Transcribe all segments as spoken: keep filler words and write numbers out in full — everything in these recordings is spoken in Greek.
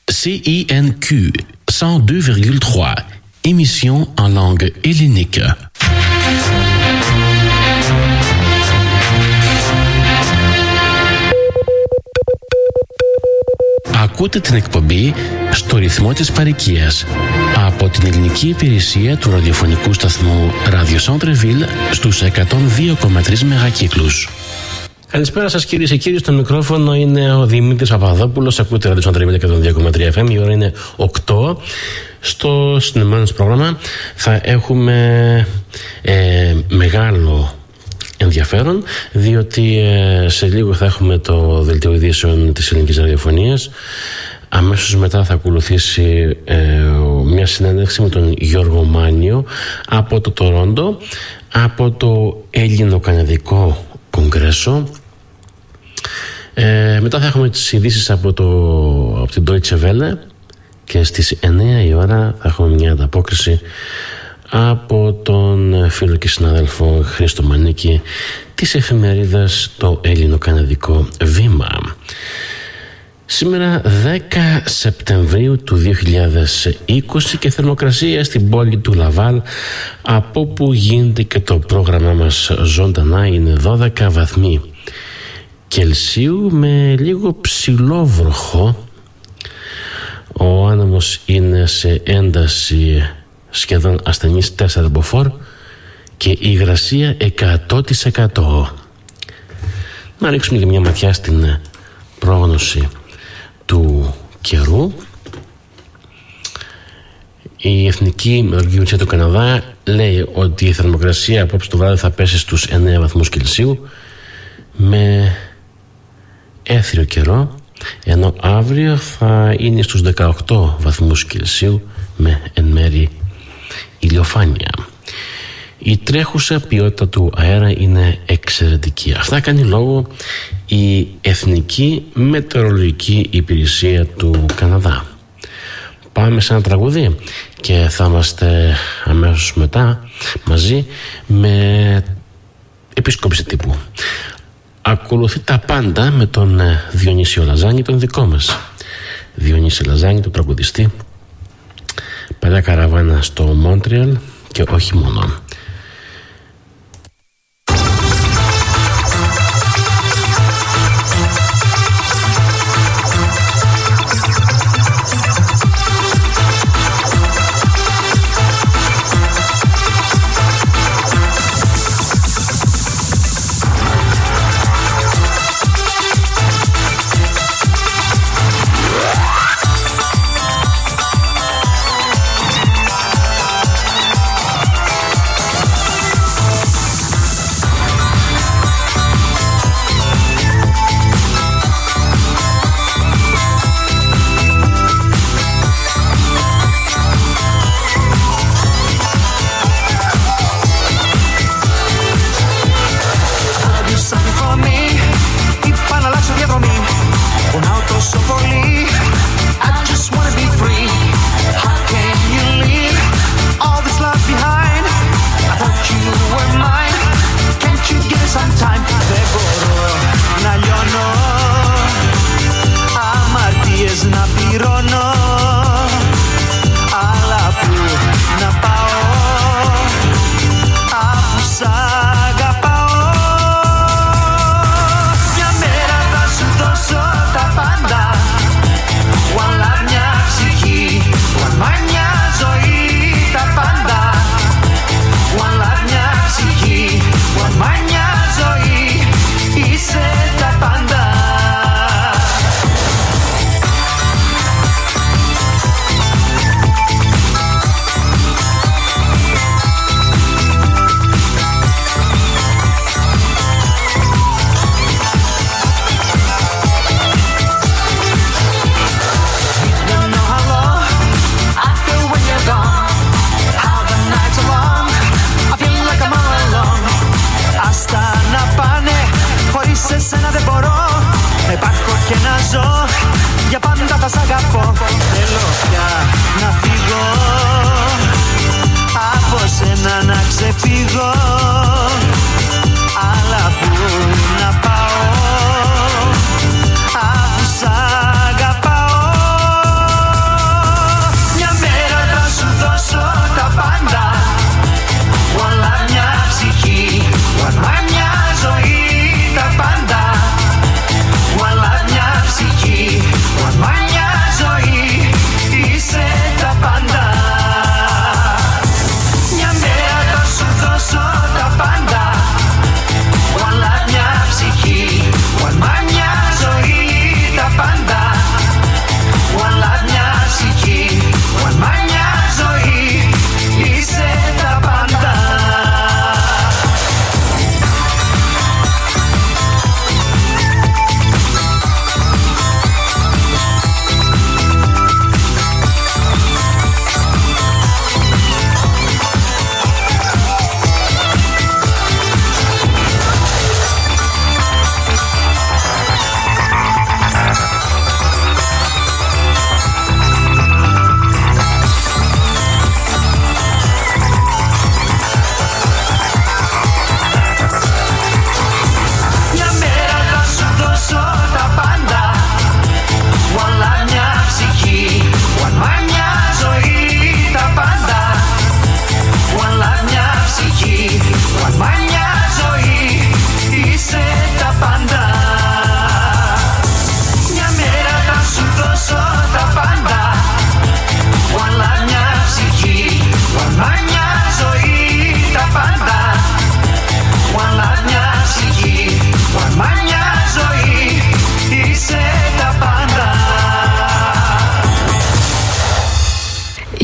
C I N Q cent deux virgule trois, émission en langue hellénique. Ακούτε την εκπομπή στο ρυθμό της παροικίας από την ελληνική υπηρεσία του ραδιοφωνικού σταθμού Radio Centre-Ville στους εκατόν δύο κόμμα τρία μεγακύκλους. Καλησπέρα σας κυρίες και κύριοι, στο μικρόφωνο είναι ο Δημήτρης Παπαδόπουλος. Ακούτε Radio Centre-Ville εκατόν δύο κόμμα τρία εφ εμ, η ώρα είναι οκτώ. Στο συνδεμένο πρόγραμμα θα έχουμε ε, μεγάλο ενδιαφέρον, διότι ε, σε λίγο θα έχουμε το δελτίο ειδήσεων της ελληνικής ραδιοφωνίας. Αμέσως μετά θα ακολουθήσει ε, μια συνέντευξη με τον Γιώργο Μάνιο από το Τορόντο, από το Έλληνο-Καναδικό Κογκρέσο. Ε, μετά θα έχουμε τις ειδήσεις από, το, από την Deutsche Welle και στις εννιά η ώρα θα έχουμε μια ανταπόκριση από τον φίλο και συνάδελφο Χρήστο Μανίκη της εφημερίδας το Έλληνο-Καναδικό Βήμα. Σήμερα δέκα Σεπτεμβρίου του δύο χιλιάδες είκοσι και θερμοκρασία στην πόλη του Λαβάλ, από όπου γίνεται και το πρόγραμμά μας ζωντανά, είναι δώδεκα βαθμοί Κελσίου με λίγο ψηλό βροχό. Ο άνεμος είναι σε ένταση σχεδόν ασθενής τέσσερα μποφόρ και η υγρασία εκατό τοις εκατό. Να ρίξουμε και μια ματιά στην πρόγνωση του καιρού. Η Εθνική Μετεωρολογική Υπηρεσία του Καναδά λέει ότι η θερμοκρασία απόψε το βράδυ θα πέσει στους εννέα βαθμούς Κελσίου με έθριο καιρό, ενώ αύριο θα είναι στους δεκαοκτώ βαθμούς Κελσίου με εν μέρει ηλιοφάνεια. Η τρέχουσα ποιότητα του αέρα είναι εξαιρετική. Αυτά κάνει λόγο η Εθνική Μετεωρολογική Υπηρεσία του Καναδά. Πάμε σε ένα τραγούδι και θα είμαστε αμέσως μετά μαζί με επισκόπηση τύπου. Ακολουθεί τα πάντα με τον Διονύσιο Λαζάνη, τον δικό μας Διονύσιο Λαζάνη, τον τραγουδιστή. Παλιά καραβάνα στο Μόντρεαλ και όχι μόνο. Αφού σ' αγαπάω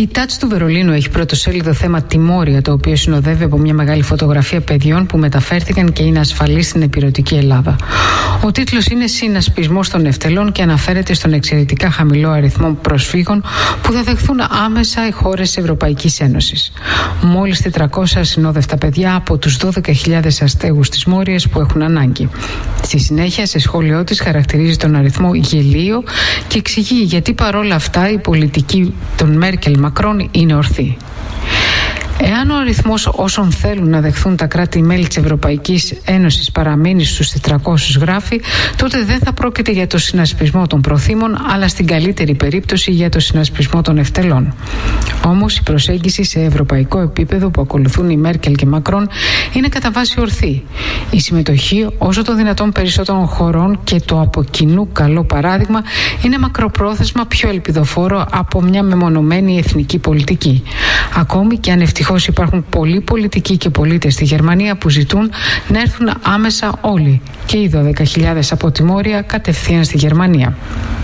Η Touch του Βερολίνου έχει πρωτοσέλιδο θέμα τιμώρια, το οποίο συνοδεύει από μια μεγάλη φωτογραφία παιδιών που μεταφέρθηκαν και είναι ασφαλείς στην ηπειρωτική Ελλάδα. Ο τίτλος είναι «Συνασπισμός των Νευτελών» και αναφέρεται στον εξαιρετικά χαμηλό αριθμό προσφύγων που θα δεχθούν άμεσα οι χώρες της Ευρωπαϊκής Ένωσης. Μόλις τετρακόσια ασυνόδευτα παιδιά από τους δώδεκα χιλιάδες αστέγους της Μόριας που έχουν ανάγκη. Στη συνέχεια, σε σχόλιο της, χαρακτηρίζει τον αριθμό γελίο και εξηγεί γιατί παρόλα αυτά η πολιτική των Μέρκελ Μακρόν είναι ορθή. Εάν ο αριθμός όσων θέλουν να δεχθούν τα κράτη-μέλη της Ευρωπαϊκής Ένωσης παραμείνει στους τετρακόσιους, γράφει, τότε δεν θα πρόκειται για το συνασπισμό των προθήμων, αλλά στην καλύτερη περίπτωση για το συνασπισμό των ευτελών. Όμως η προσέγγιση σε ευρωπαϊκό επίπεδο που ακολουθούν οι Μέρκελ και Μακρόν είναι κατά βάση ορθή. Η συμμετοχή όσο το δυνατόν περισσότερων χωρών και το από κοινού καλό παράδειγμα είναι μακροπρόθεσμα πιο ελπιδοφόρο από μια μεμονωμένη εθνική πολιτική. Ακόμη και αν ευτυχώς υπάρχουν πολλοί πολιτικοί και πολίτες στη Γερμανία που ζητούν να έρθουν άμεσα όλοι και οι δώδεκα χιλιάδες από τη Μόρια κατευθείαν στη Γερμανία.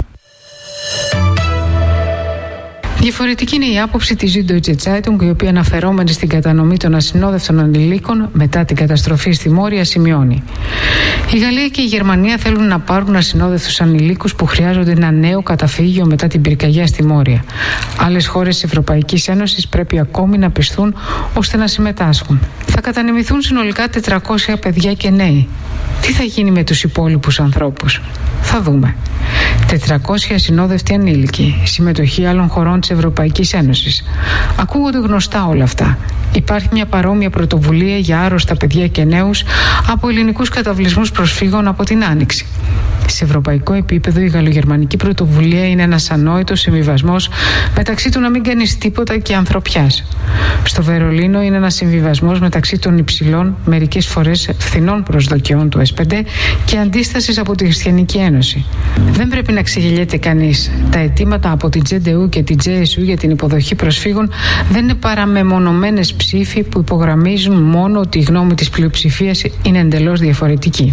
Διαφορετική είναι η άποψη της Süddeutsche Zeitung, η οποία αναφερόμενη στην κατανομή των ασυνόδευτων ανηλίκων μετά την καταστροφή στη Μόρια σημειώνει: η Γαλλία και η Γερμανία θέλουν να πάρουν ασυνόδευτους ανηλίκους που χρειάζονται ένα νέο καταφύγιο μετά την πυρκαγιά στη Μόρια. Άλλες χώρες της Ευρωπαϊκής Ένωσης πρέπει ακόμη να πιστούν ώστε να συμμετάσχουν. Θα κατανεμηθούν συνολικά τετρακόσια παιδιά και νέοι. Τι θα γίνει με τους υπόλοιπους ανθρώπους? Θα δούμε. τετρακόσια ασυνόδευτοι ανήλικοι, συμμετοχή άλλων χωρών της Ευρωπαϊκής Ένωσης. Ακούγονται γνωστά όλα αυτά. Υπάρχει μια παρόμοια πρωτοβουλία για άρρωστα παιδιά και νέους από ελληνικούς καταβλισμούς προσφύγων από την Άνοιξη. Σε ευρωπαϊκό επίπεδο η γαλλογερμανική πρωτοβουλία είναι ένας ανόητος συμβιβασμός μεταξύ του να μην κάνεις τίποτα και ανθρωπιάς. Στο Βερολίνο είναι ένας συμβιβασμός μεταξύ των υψηλών, μερικές φορές φθηνών προσδοκιών του ες πι ντι και αντίστασης από τη Χριστιανική Ένωση. Δεν πρέπει να ξεγελιέται κανείς. Τα αιτήματα από την τζε ντι γιου και την τζέ ες γιου για την υποδοχή προσφύγων δεν είναι παρά μεμονωμένες ψήφοι που υπογραμμίζουν μόνο ότι η γνώμη της πλειοψηφίας είναι εντελώς διαφορετική.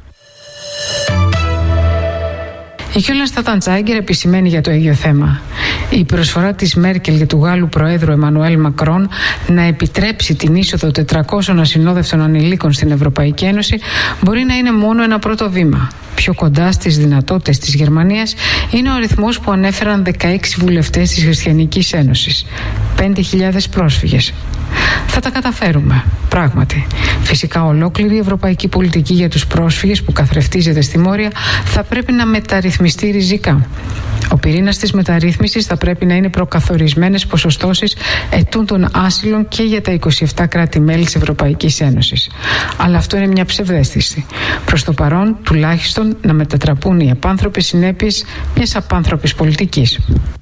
Η Κιόλαν Σταντζάγκερ επισημαίνει για το ίδιο θέμα. Η προσφορά της Μέρκελ και του Γάλλου Προέδρου Εμμανουέλ Μακρόν να επιτρέψει την είσοδο τετρακόσιων ασυνόδευτων ανηλίκων στην Ευρωπαϊκή Ένωση μπορεί να είναι μόνο ένα πρώτο βήμα. Πιο κοντά στις δυνατότητες της Γερμανίας είναι ο αριθμός που ανέφεραν δεκαέξι βουλευτές της Χριστιανικής Ένωσης. πέντε χιλιάδες πρόσφυγες. Θα τα καταφέρουμε, πράγματι. Φυσικά ολόκληρη η ευρωπαϊκή πολιτική για τους πρόσφυγες που καθρεφτίζεται στη Μόρια θα πρέπει να μεταρρυθμιστεί ριζικά. Ο πυρήνας της μεταρρύθμισης θα πρέπει να είναι προκαθορισμένες ποσοστώσεις ετούντων άσυλων και για τα είκοσι επτά κράτη-μέλη της Ευρωπαϊκής Ένωσης. Αλλά αυτό είναι μια ψευδαίσθηση. Προς το παρόν, τουλάχιστον, να μετατραπούν οι απάνθρωπες συνέπειες μιας απάνθρωπης πολιτικής.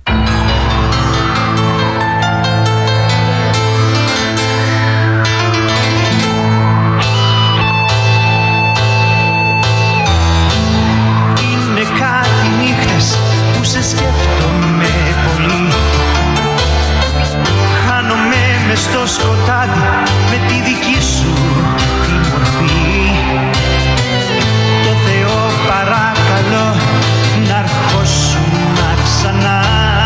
Στο σκοτάδι με τη δική σου τη μορφή. Το Θεό παρακαλώ να αρχώσουν ξανά.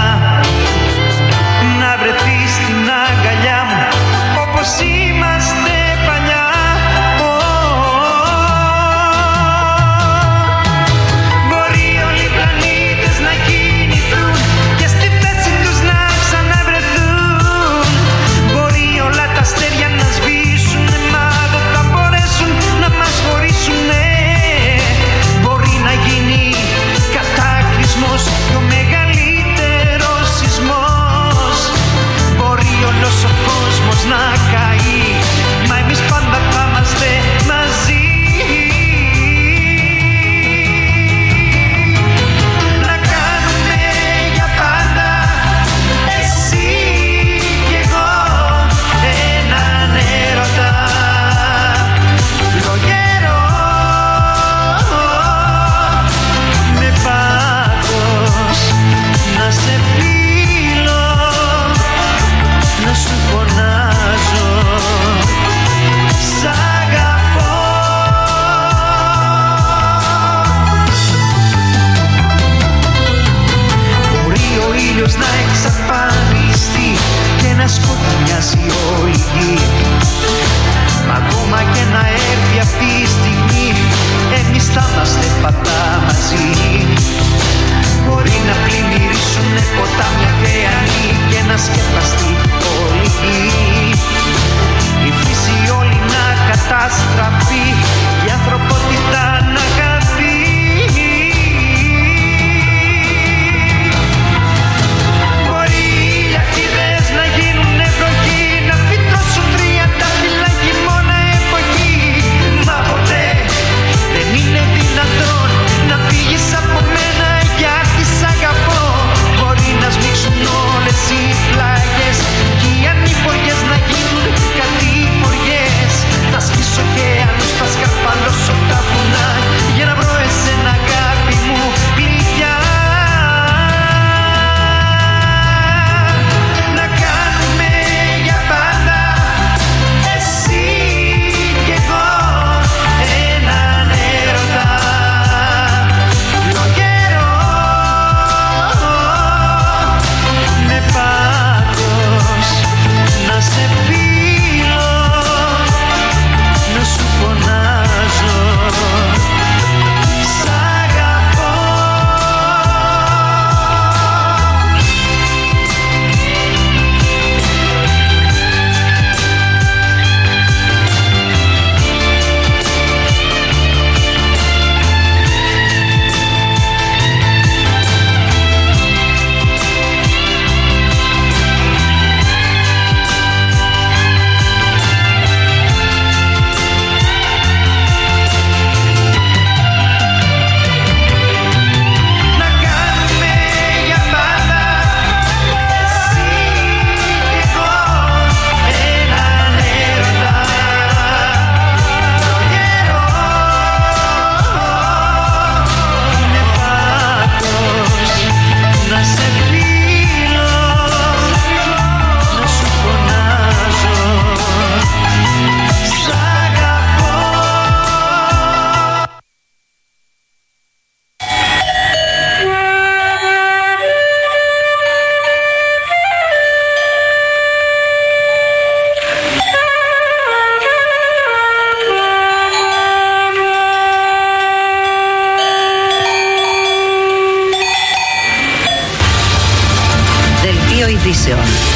ειδήσεων.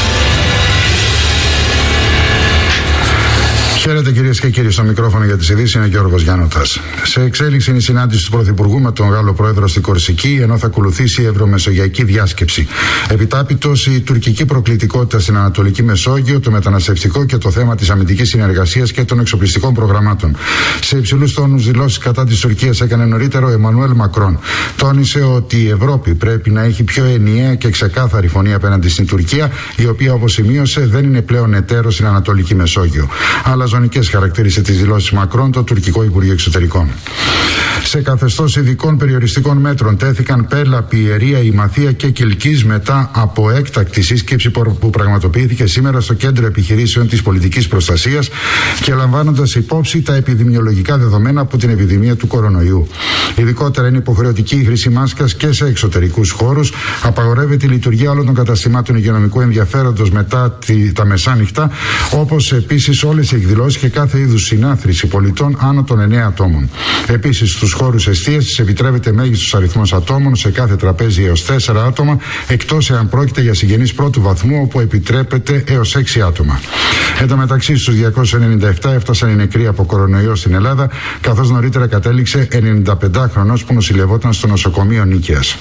Χαίρετε κυρίες και κύριοι, στο μικρόφωνο για τις ειδήσεις είναι ο Γιώργος Γιάννοτας. Σε εξέλιξη είναι η συνάντηση του Πρωθυπουργού με τον Γάλλο Πρόεδρο στη Κορσική, ενώ θα ακολουθήσει η ευρωμεσογειακή διάσκεψη. Επιτάπητος η τουρκική προκλητικότητα στην Ανατολική Μεσόγειο, το μεταναστευτικό και το θέμα της αμυντικής συνεργασίας και των εξοπλιστικών προγραμμάτων. Σε υψηλούς τόνους δηλώσεις κατά της Τουρκίας έκανε νωρίτερα ο Εμμανουέλ Μακρόν. Τόνισε ότι η Ευρώπη πρέπει να έχει πιο ενιαία και ξεκάθαρη φωνή απέναντι στην Τουρκία, η οποία, όπως σημείωσε, δεν είναι πλέον εταίρος στην Ανατολική Μεσόγειο. Αλλά ζωνικές χαρακτήρισε τις δηλώσεις Μακρόν το τουρκικό Υπουργείο Εξωτερικών. Σε καθεστώς ειδικών περιοριστικών μέτρων τέθηκαν Πέλα, Πιερία, Ημαθία και Κιλκής μετά από έκτακτη σύσκεψη που πραγματοποιήθηκε σήμερα στο Κέντρο Επιχειρήσεων της Πολιτικής Προστασίας και λαμβάνοντας υπόψη τα επιδημιολογικά δεδομένα από την επιδημία του κορονοϊού. Ειδικότερα είναι υποχρεωτική η χρήση μάσκας και σε εξωτερικούς χώρους. Απαγορεύεται η λειτουργία όλων των καταστημάτων υγειονομικού ενδιαφέροντος μετά τη, τα μεσάνυχτα, όπως επίσης όλες οι εκδηλώσεις και κάθε είδους συνάθρηση πολιτών άνω των εννέα ατόμων. Επίσης, στους χώρους εστίασης επιτρέπεται μέγιστος αριθμός ατόμων σε κάθε τραπέζι έως τέσσερα άτομα, εκτός εάν πρόκειται για συγγενείς πρώτου βαθμού, όπου επιτρέπεται έως έξι άτομα. Εν τω μεταξύ, στους διακόσιους ενενήντα επτά έφτασαν οι νεκροί από κορονοϊό στην Ελλάδα, καθώς νωρίτερα κατέληξε ενενηνταπεντάχρονος που νοσηλευόταν στο νοσοκομείο Νίκαιας.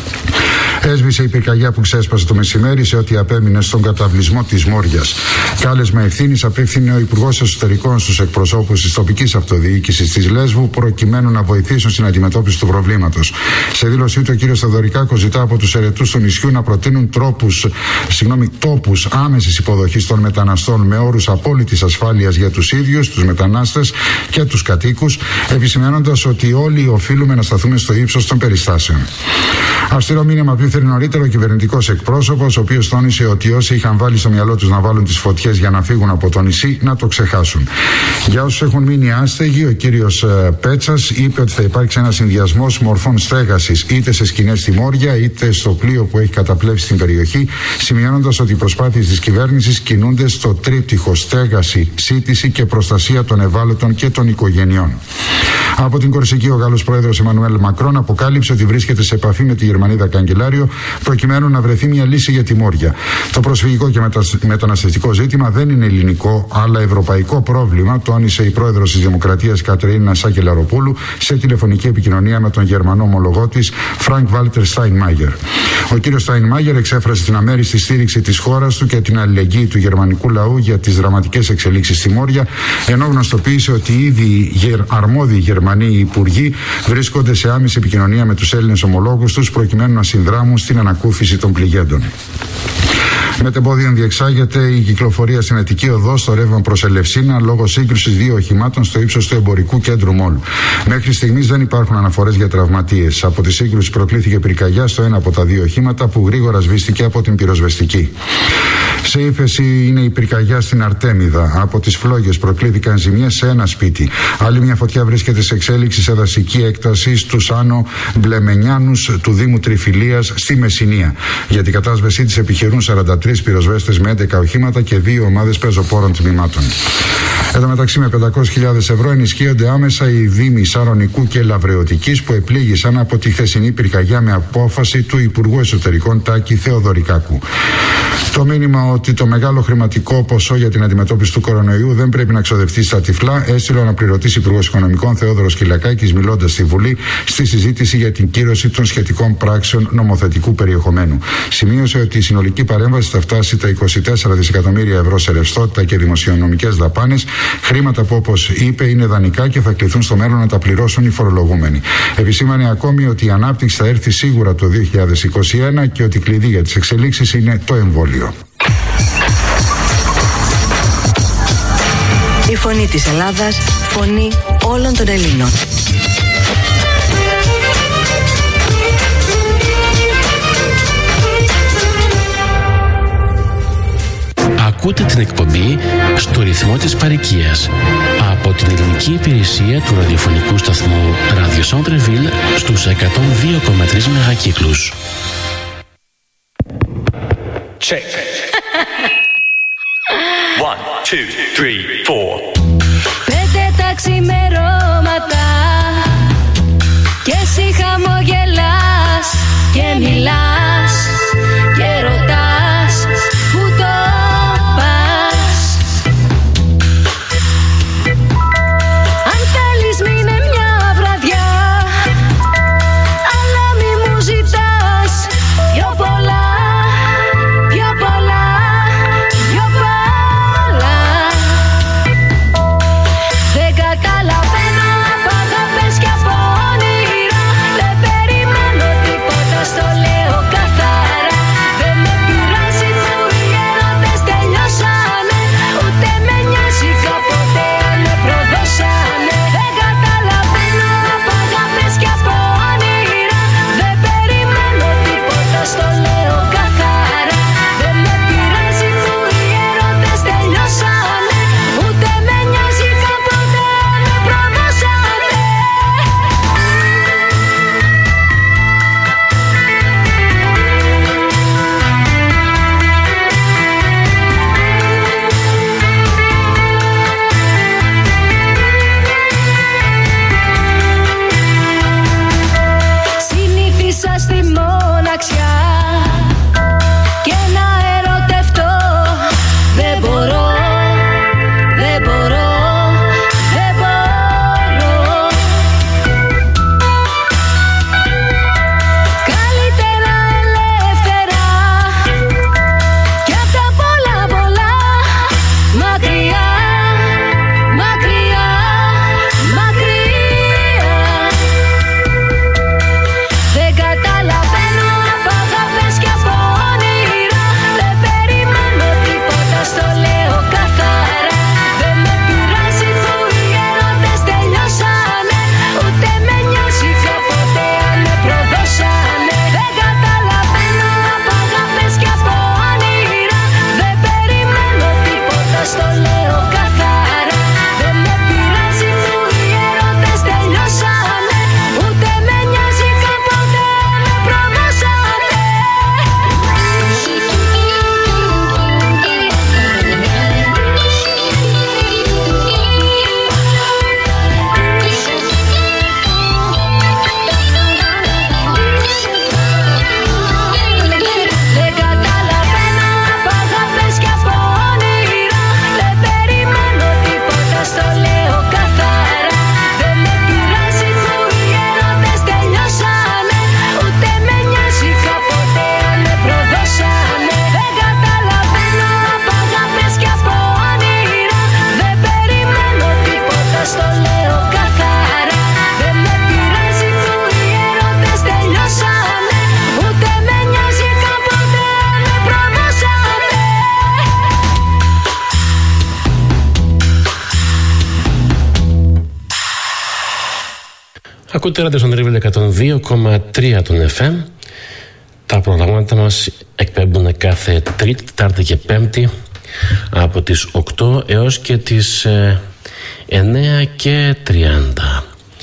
Έσβησε η πυρκαγιά που ξέσπασε το μεσημέρι σε ό,τι απέμεινε στον καταβλισμό της Μόριας. Κάλεσμα ευθύνης απέφθινε ο Υπουργός Εσωτερικών στους εκπροσώπους της τοπικής αυτοδιοίκησης της Λέσβου, προκειμένου να βοηθήσουν στην αντιμετώπιση του προβλήματος. Σε δήλωσή του, ο κ. Θεοδωρικάκος ζητά από τους ερετούς του νησιού να προτείνουν τρόπους, συγγνώμη, τόπους άμεσης υποδοχής των μεταναστών με όρους απόλυτης ασφάλειας για τους ίδιους, τους μετανάστες και τους κατοίκους, επισημαίνοντας ότι όλοι οφείλουμε να σταθούμε στο ύψος των περιστάσεων. Αυστηρό μήνυμα απίφερε νωρίτερα ο κυβερνητικός εκπρόσωπος, ο οποίος τόνισε ότι όσοι είχαν βάλει στο μυαλό τους να βάλουν τις φωτιές για να φύγουν από το νησί, να το ξεχάσουν. Για όσους έχουν μείνει άστεγοι, ο κύριος Πέτσας είπε ότι θα υπάρξει ένας συνδυασμός μορφών στέγασης, είτε σε σκηνές στη Μόρια, είτε στο πλοίο που έχει καταπλέψει την περιοχή, σημειώνοντας ότι οι προσπάθειες της κυβέρνησης κινούνται στο τρίπτυχο στέγαση, σύντηση και προστασία των ευάλωτων και των οικογενειών. Από την Κορσική, ο Γάλλος Πρόεδρος Εμμανουέλ Μακρόν αποκάλυψε ότι βρίσκεται σε επαφή με τη Γερμανίδα Καγκελάριο προκειμένου να βρεθεί μια λύση για τη Μόρια. Το προσφυγικό και μεταναστευτικό ζήτημα δεν είναι ελληνικό, αλλά ευρωπαϊκό πρόβλημα, τόνισε η πρόεδρος της Δημοκρατίας Κατρίνα Σάκελαροπούλου σε τηλεφωνική επικοινωνία με τον Γερμανό ομολογό της Φρανκ Βάλτερ Στάινμάγερ. Ο κ. Στάινμάγερ εξέφρασε την αμέριστη στήριξη της χώρας του και την αλληλεγγύη του γερμανικού λαού για τις δραματικές εξελίξεις στη Μόρια, ενώ γνωστοποίησε ότι ήδη οι αρμόδιοι Γερμανοί υπουργοί βρίσκονται σε άμεση επικοινωνία με τους Έλληνες ομολόγους τους προκειμένου να συνδράμουν στην ανακούφιση των πληγέντων. Μετεμπόδιον διεξάγεται η κυκλοφορία στην Αττική Οδό στο ρεύμα προς Ελευσίνα λόγω σύγκρουσης δύο οχημάτων στο ύψος του εμπορικού κέντρου Μόλ. Μέχρι στιγμής δεν υπάρχουν αναφορές για τραυματίες. Από τη σύγκρουση προκλήθηκε πυρκαγιά στο ένα από τα δύο οχήματα που γρήγορα σβήστηκε από την πυροσβεστική. Σε ύφεση είναι η πυρκαγιά στην Αρτέμιδα. Από τις φλόγες προκλήθηκαν ζημιές σε ένα σπίτι. Άλλη μια φωτιά βρίσκεται σε εξέλιξη σε δασική έκταση στους Άνω Μπλεμενιάνους του Δήμου Τριφυλίας στη Μεσσηνία. Για την κατάσβεσή της επιχειρούν σαράντα τρεις πυροσβέστες με έντεκα οχήματα και δύο ομάδες πεζοπόρων τμήματων. Εν τω μεταξύ, με πεντακόσιες χιλιάδες ευρώ ενισχύονται άμεσα οι Δήμοι Σαρονικού και Λαβρεωτικής που επλήγησαν από τη χθεσινή πυρκαγιά με απόφαση του Υπουργού Εσωτερικών Τάκη Θεοδωρικάκου. Το μήνυμα ότι το μεγάλο χρηματικό ποσό για την αντιμετώπιση του κορονοϊού δεν πρέπει να ξοδευτεί στα τυφλά έστειλε ο αναπληρωτής Υπουργός Οικονομικών Θεόδωρος Κυλακάκης, μιλώντας στη Βουλή στη συζήτηση για την κύρωση των σχετικών πράξεων νομοθετικού περιεχομένου. Σημείωσε ότι η συνολική παρέμβαση θα φτάσει τα είκοσι τέσσερα δισεκατομμύρια ευρώ σε ρευστότητα και δημοσιονομικές δαπάνες, χρήματα που, όπως είπε, είναι δανεικά και θα κληθούν στο μέλλον να τα πληρώσουν οι φορολογούμενοι. Επισήμανε ακόμη ότι η ανάπτυξη θα έρθει σίγουρα το δύο χιλιάδες είκοσι ένα και ότι κλειδί για τις εξελίξεις είναι το εμβόλιο. Η φωνή της Ελλάδας, φωνή όλων των Ελλήνων. Ακούτε την εκπομπή στο ρυθμό της παροικίας από την ελληνική υπηρεσία του ραδιοφωνικού σταθμού Radio Centre-Ville στους εκατόν δύο κόμμα τρία μεγακύκλους. Check. One, two, three, four. Πέντε τα ξημερώματα και εσύ χαμογελάς και μιλάς και ρωτάς στη μοναξιά και να ερωτευτώ. Δεν μπορώ, δεν μπορώ, δεν μπορώ. Καλύτερα ελεύθερα κι απ' τα πολλά πολλά μακριά, μακριά, μακριά. Δεν καταλαβαίνω από αγάπες και από όνειρα. Δεν περιμένω τίποτα, στο λέω καθαρά. Δεν με πειράζει που οι έρωτες τελειώσανε, ούτε με νοιάζει κάποτε αν με προδώσανε. Δεν καταλαβαίνω από αγάπες και από όνειρα. Δεν περιμένω τίποτα, στο λέω καθαρά. Δεν με πειράζει που οι έρωτες τελειώσανε, ούτε με νοιάζει κάποτε αν με προδώσανε. Δεν καταλαβαίνω από αγάπες και από όνειρα. Δεν περιμένω τίποτα, στο λέω καθαρά. Δεν με πειράζει που οι έρωτες τελειώσανε, ούτε με νοιάζει κάποτε αν με προδώσανε. Δεν καταλαβαίνω από αγάπες και από όνειρα. Δεν περιμένω τίποτα, στο λέω καθαρά. Δεν με πειράζει που οι έρωτες τελειώσανε, ούτε με νοιάζει κάποτε αν με προδώσανε. Ακούτε ράδιο στον Τρίβιλ εκατόν δύο κόμμα τρία των εφ εμ. Τα προγραμμάτα μας εκπέμπουν κάθε Τρίτη, Τετάρτη και Πέμπτη από τις οκτώ έως και τις ε, εννέα και τριάντα.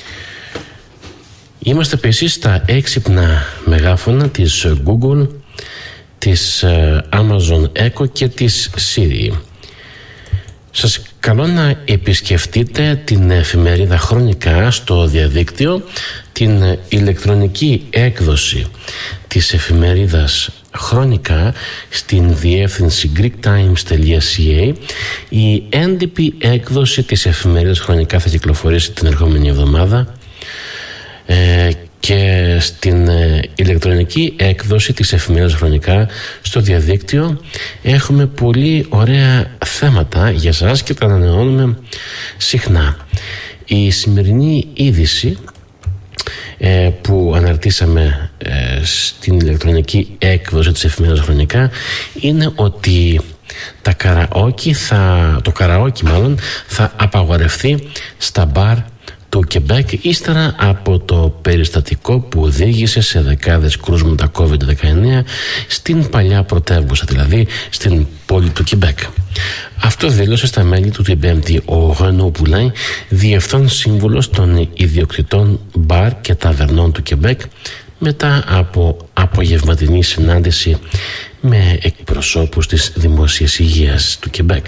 Είμαστε επίσης στα έξυπνα μεγάφωνα της Google, της ε, Amazon Echo και της Siri. Σας καλώ να επισκεφτείτε την εφημερίδα Χρονικά στο διαδίκτυο, την ηλεκτρονική έκδοση της εφημερίδας Χρονικά στην διεύθυνση greektimes.ca. Η έντυπη έκδοση της εφημερίδας Χρονικά θα κυκλοφορήσει την ερχόμενη εβδομάδα ε, και στην ε, ηλεκτρονική έκδοση της εφημερίδας Χρονικά στο διαδίκτυο έχουμε πολύ ωραία θέματα για σας και τα ανανεώνουμε συχνά. Η σημερινή είδηση ε, που αναρτήσαμε ε, στην ηλεκτρονική έκδοση της εφημερίδας Χρονικά είναι ότι τα καραόκι θα, το καραόκι μάλλον θα απαγορευτεί στα μπαρ του Κεμπέκ ύστερα από το περιστατικό που οδήγησε σε δεκάδες κρούσματα κόβιντ δεκαεννέα στην παλιά πρωτεύουσα, δηλαδή στην πόλη του Κεμπέκ. Αυτό δήλωσε στα μέλη του την Πέμπτη ο Ρενό Πουλάι, διευθόν σύμβουλος των ιδιοκτητών μπαρ και ταβερνών του Κεμπέκ, μετά από απογευματινή συνάντηση με εκπροσώπους της δημόσιας υγείας του Κεμπέκ.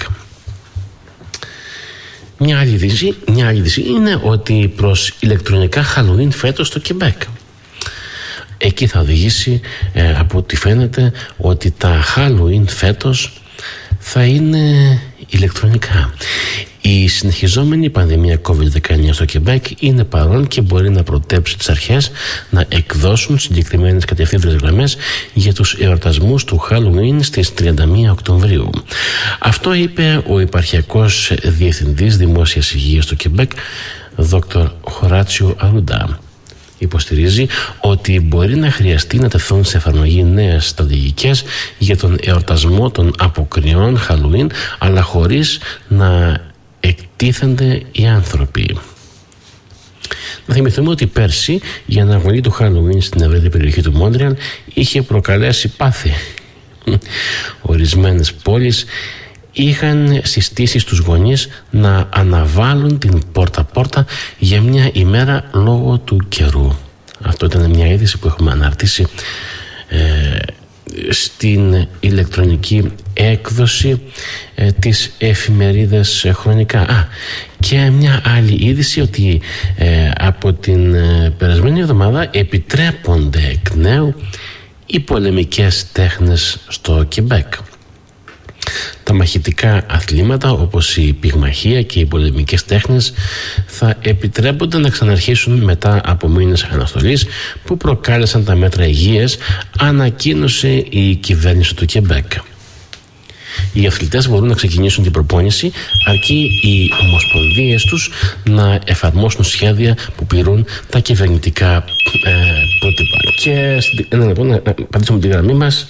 Μια άλλη είδηση, μια άλλη είδηση είναι ότι προς ηλεκτρονικά Halloween φέτος στο Κεμπέκ. Εκεί θα οδηγήσει, ε, από ό,τι φαίνεται, ότι τα Halloween φέτος θα είναι ηλεκτρονικά. Η συνεχιζόμενη πανδημία κόβιντ δεκαεννέα στο Κεμπέκ είναι παρόν και μπορεί να προτρέψει τις αρχές να εκδώσουν συγκεκριμένες κατευθύντριες γραμμές για τους εορτασμούς του Halloween στις τριάντα μία Οκτωβρίου. Αυτό είπε ο υπαρχιακός διευθυντής δημόσιας υγείας του Κεμπέκ, δόκτωρ Χωράτσιο Αρούντα. Υποστηρίζει ότι μπορεί να χρειαστεί να τεθούν σε εφαρμογή νέες στρατηγικές για τον εορτασμό των αποκριών Halloween, αλλά χωρίς να εκτίθενται οι άνθρωποι. Να θυμηθούμε ότι πέρσι η αναβολή του Halloween στην ευρύτερη περιοχή του Μόντρεαλ είχε προκαλέσει πάθη. Ορισμένες πόλεις είχαν συστήσει στους γονείς να αναβάλουν την πόρτα-πόρτα για μια ημέρα λόγω του καιρού. Αυτό ήταν μια είδηση που έχουμε αναρτήσει ε, στην ηλεκτρονική έκδοση ε, της εφημερίδας Χρονικά. Α, και μια άλλη είδηση ότι ε, από την ε, περασμένη εβδομάδα επιτρέπονται εκ νέου οι πολεμικές τέχνες στο Κεμπέκ. Τα μαχητικά αθλήματα όπως η πυγμαχία και οι πολεμικές τέχνες θα επιτρέπονται να ξαναρχίσουν μετά από μήνες αναστολής που προκάλεσαν τα μέτρα υγείας, ανακοίνωσε η κυβέρνηση του Κεμπέκ. Οι αθλητές μπορούν να ξεκινήσουν την προπόνηση αρκεί οι ομοσπονδίες τους να εφαρμόσουν σχέδια που πληρούν τα κυβερνητικά ε, πρότυπα. Και ένα λεπτό να πατήσουμε τη γραμμή μας.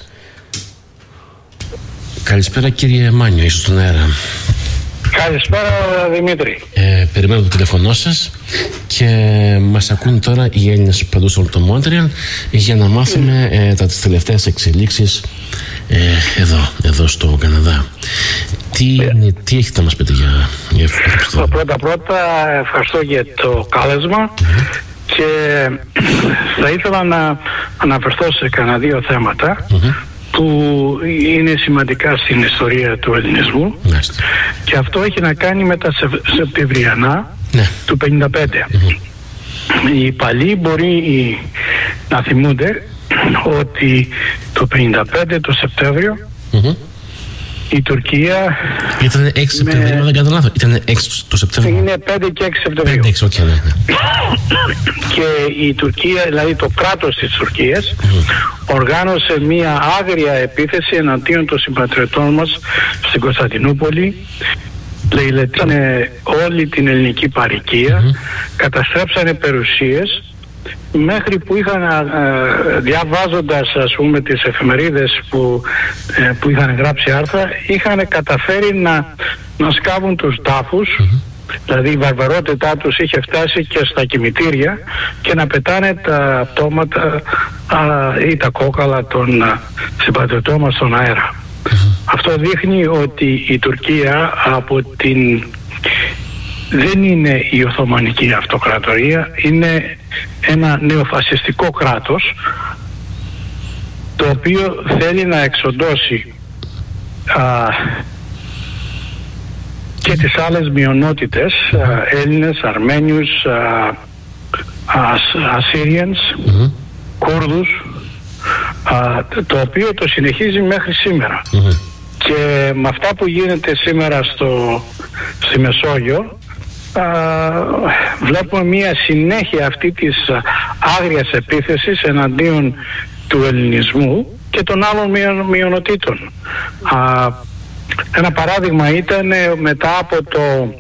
Καλησπέρα κύριε Μάνιο, είσαι στον αέρα. Καλησπέρα Δημήτρη. Ε, περιμένω το τηλέφωνό σας και μας ακούν τώρα οι Έλληνες παντού στο το Μόντρεαλ για να μάθουμε ε, τα τις τελευταίες εξελίξεις ε, εδώ, εδώ στο Καναδά. Τι, ε. τι έχετε να μας πείτε για, για αυτό? Πρώτα πρώτα ευχαριστώ για το κάλεσμα mm-hmm. και θα ήθελα να αναφερθώ σε κανένα δύο θέματα mm-hmm. που είναι σημαντικά στην ιστορία του ελληνισμού. Μάλιστα. Και αυτό έχει να κάνει με τα Σεπτεμβριανά ναι. του πενήντα πέντε. Mm-hmm. Οι παλιοί μπορεί να θυμούνται ότι το πενήντα πέντε το Σεπτέμβριο mm-hmm. η Τουρκία ήταν έξι Σεπτεμβρίου, με... δεν κάνω λάθος. Ήταν έξι το Σεπτέμβριο. Είναι πέντε και έξι Σεπτεμβρίου. πέντε έξι, okay, ναι, ναι. Και η Τουρκία, δηλαδή το κράτος της Τουρκίας mm. οργάνωσε μια άγρια επίθεση εναντίον των συμπατριωτών μας στην Κωνσταντινούπολη. Λαιλετήσανε όλη την ελληνική παροικία, mm-hmm. καταστρέψανε περιουσίες, μέχρι που είχαν, διαβάζοντας ας πούμε τις εφημερίδες που, που είχαν γράψει άρθρα, είχαν καταφέρει να, να σκάβουν τους τάφους, mm-hmm. δηλαδή η βαρβαρότητά τους είχε φτάσει και στα κημητήρια και να πετάνε τα πτώματα α, ή τα κόκαλα των συμπατριωτών μας στον αέρα. Mm-hmm. Αυτό δείχνει ότι η Τουρκία από την... δεν είναι η Οθωμανική Αυτοκρατορία, είναι ένα νεοφασιστικό κράτος το οποίο θέλει να εξοντώσει α, και τις άλλες μειονότητες, α, Έλληνες, Αρμένιους, α, α, Assyrians, mm-hmm. Κούρδους, α, το οποίο το συνεχίζει μέχρι σήμερα. Mm-hmm. Και με αυτά που γίνεται σήμερα στο, στη Μεσόγειο, Uh, βλέπουμε μια συνέχεια αυτή της uh, άγριας επίθεσης εναντίον του ελληνισμού και των άλλων μειονοτήτων. Uh, ένα παράδειγμα ήταν μετά από το,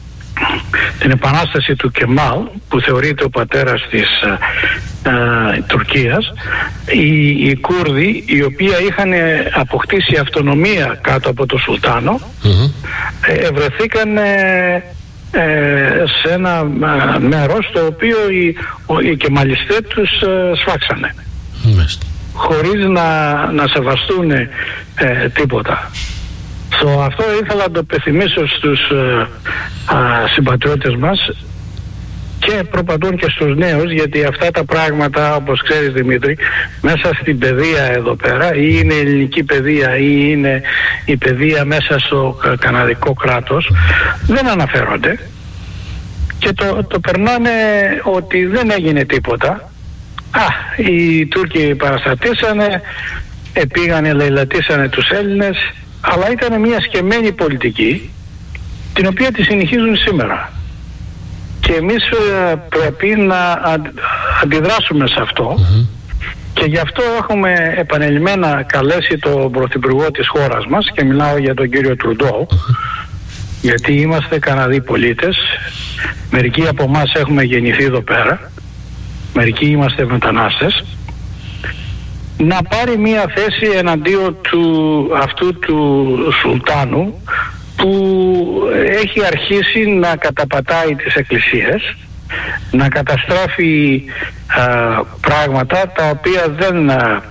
την επανάσταση του Κεμάλ, που θεωρείται ο πατέρας της uh, uh, Τουρκίας, οι, οι Κούρδοι, οι οποίοι είχαν αποκτήσει αυτονομία κάτω από το Σουλτάνο, mm-hmm. ε, βρεθήκαν ε, Ε, σε ένα ε, μέρος το οποίο οι, ο, οι κεμαλιστές τους ε, σφάξανε mm. χωρίς να, να σεβαστούν ε, τίποτα. So, αυτό ήθελα να το πεθυμίσω στους ε, ε, συμπατριώτες μας και προπαντών και στους νέους, γιατί αυτά τα πράγματα, όπως ξέρεις Δημήτρη, μέσα στην παιδεία εδώ πέρα, ή είναι ελληνική παιδεία ή είναι η παιδεία μέσα στο καναδικό κράτος, δεν αναφέρονται και το, το περνάνε ότι δεν έγινε τίποτα. Α, οι Τούρκοι παραστατήσανε, επήγανε, λαιλατήσανε τους Έλληνες, αλλά ήταν μια σκεμμένη πολιτική την οποία τη συνεχίζουν σήμερα. Και εμείς ε, πρέπει να αντιδράσουμε σε αυτό mm-hmm. και γι' αυτό έχουμε επανειλημμένα καλέσει τον Πρωθυπουργό της χώρας μας, και μιλάω για τον κύριο Τρουντό, mm-hmm. γιατί είμαστε Καναδοί πολίτες, μερικοί από εμάς έχουμε γεννηθεί εδώ πέρα, μερικοί είμαστε μετανάστες, να πάρει μία θέση εναντίον του, αυτού του Σουλτάνου, που έχει αρχίσει να καταπατάει τις εκκλησίες, να καταστρέφει α, πράγματα τα οποία δεν, α,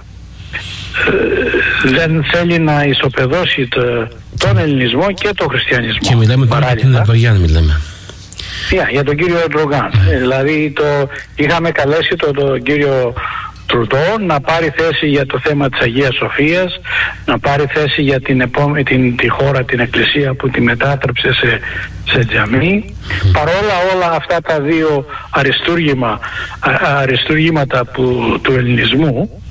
δεν θέλει να ισοπεδώσει το, τον ελληνισμό και τον χριστιανισμό. Και μιλάμε για την Ερντογάν, μιλάμε. Yeah, για τον κύριο Ερντογάν. Mm. Δηλαδή το, είχαμε καλέσει τον, τον κύριο Τρουδό, να πάρει θέση για το θέμα της Αγίας Σοφίας, να πάρει θέση για την, επόμε, την τη χώρα, την εκκλησία που τη μετάτρεψε σε, σε τζαμί. Παρόλα όλα αυτά τα δύο αριστούργημα, αριστούργηματα που, του ελληνισμού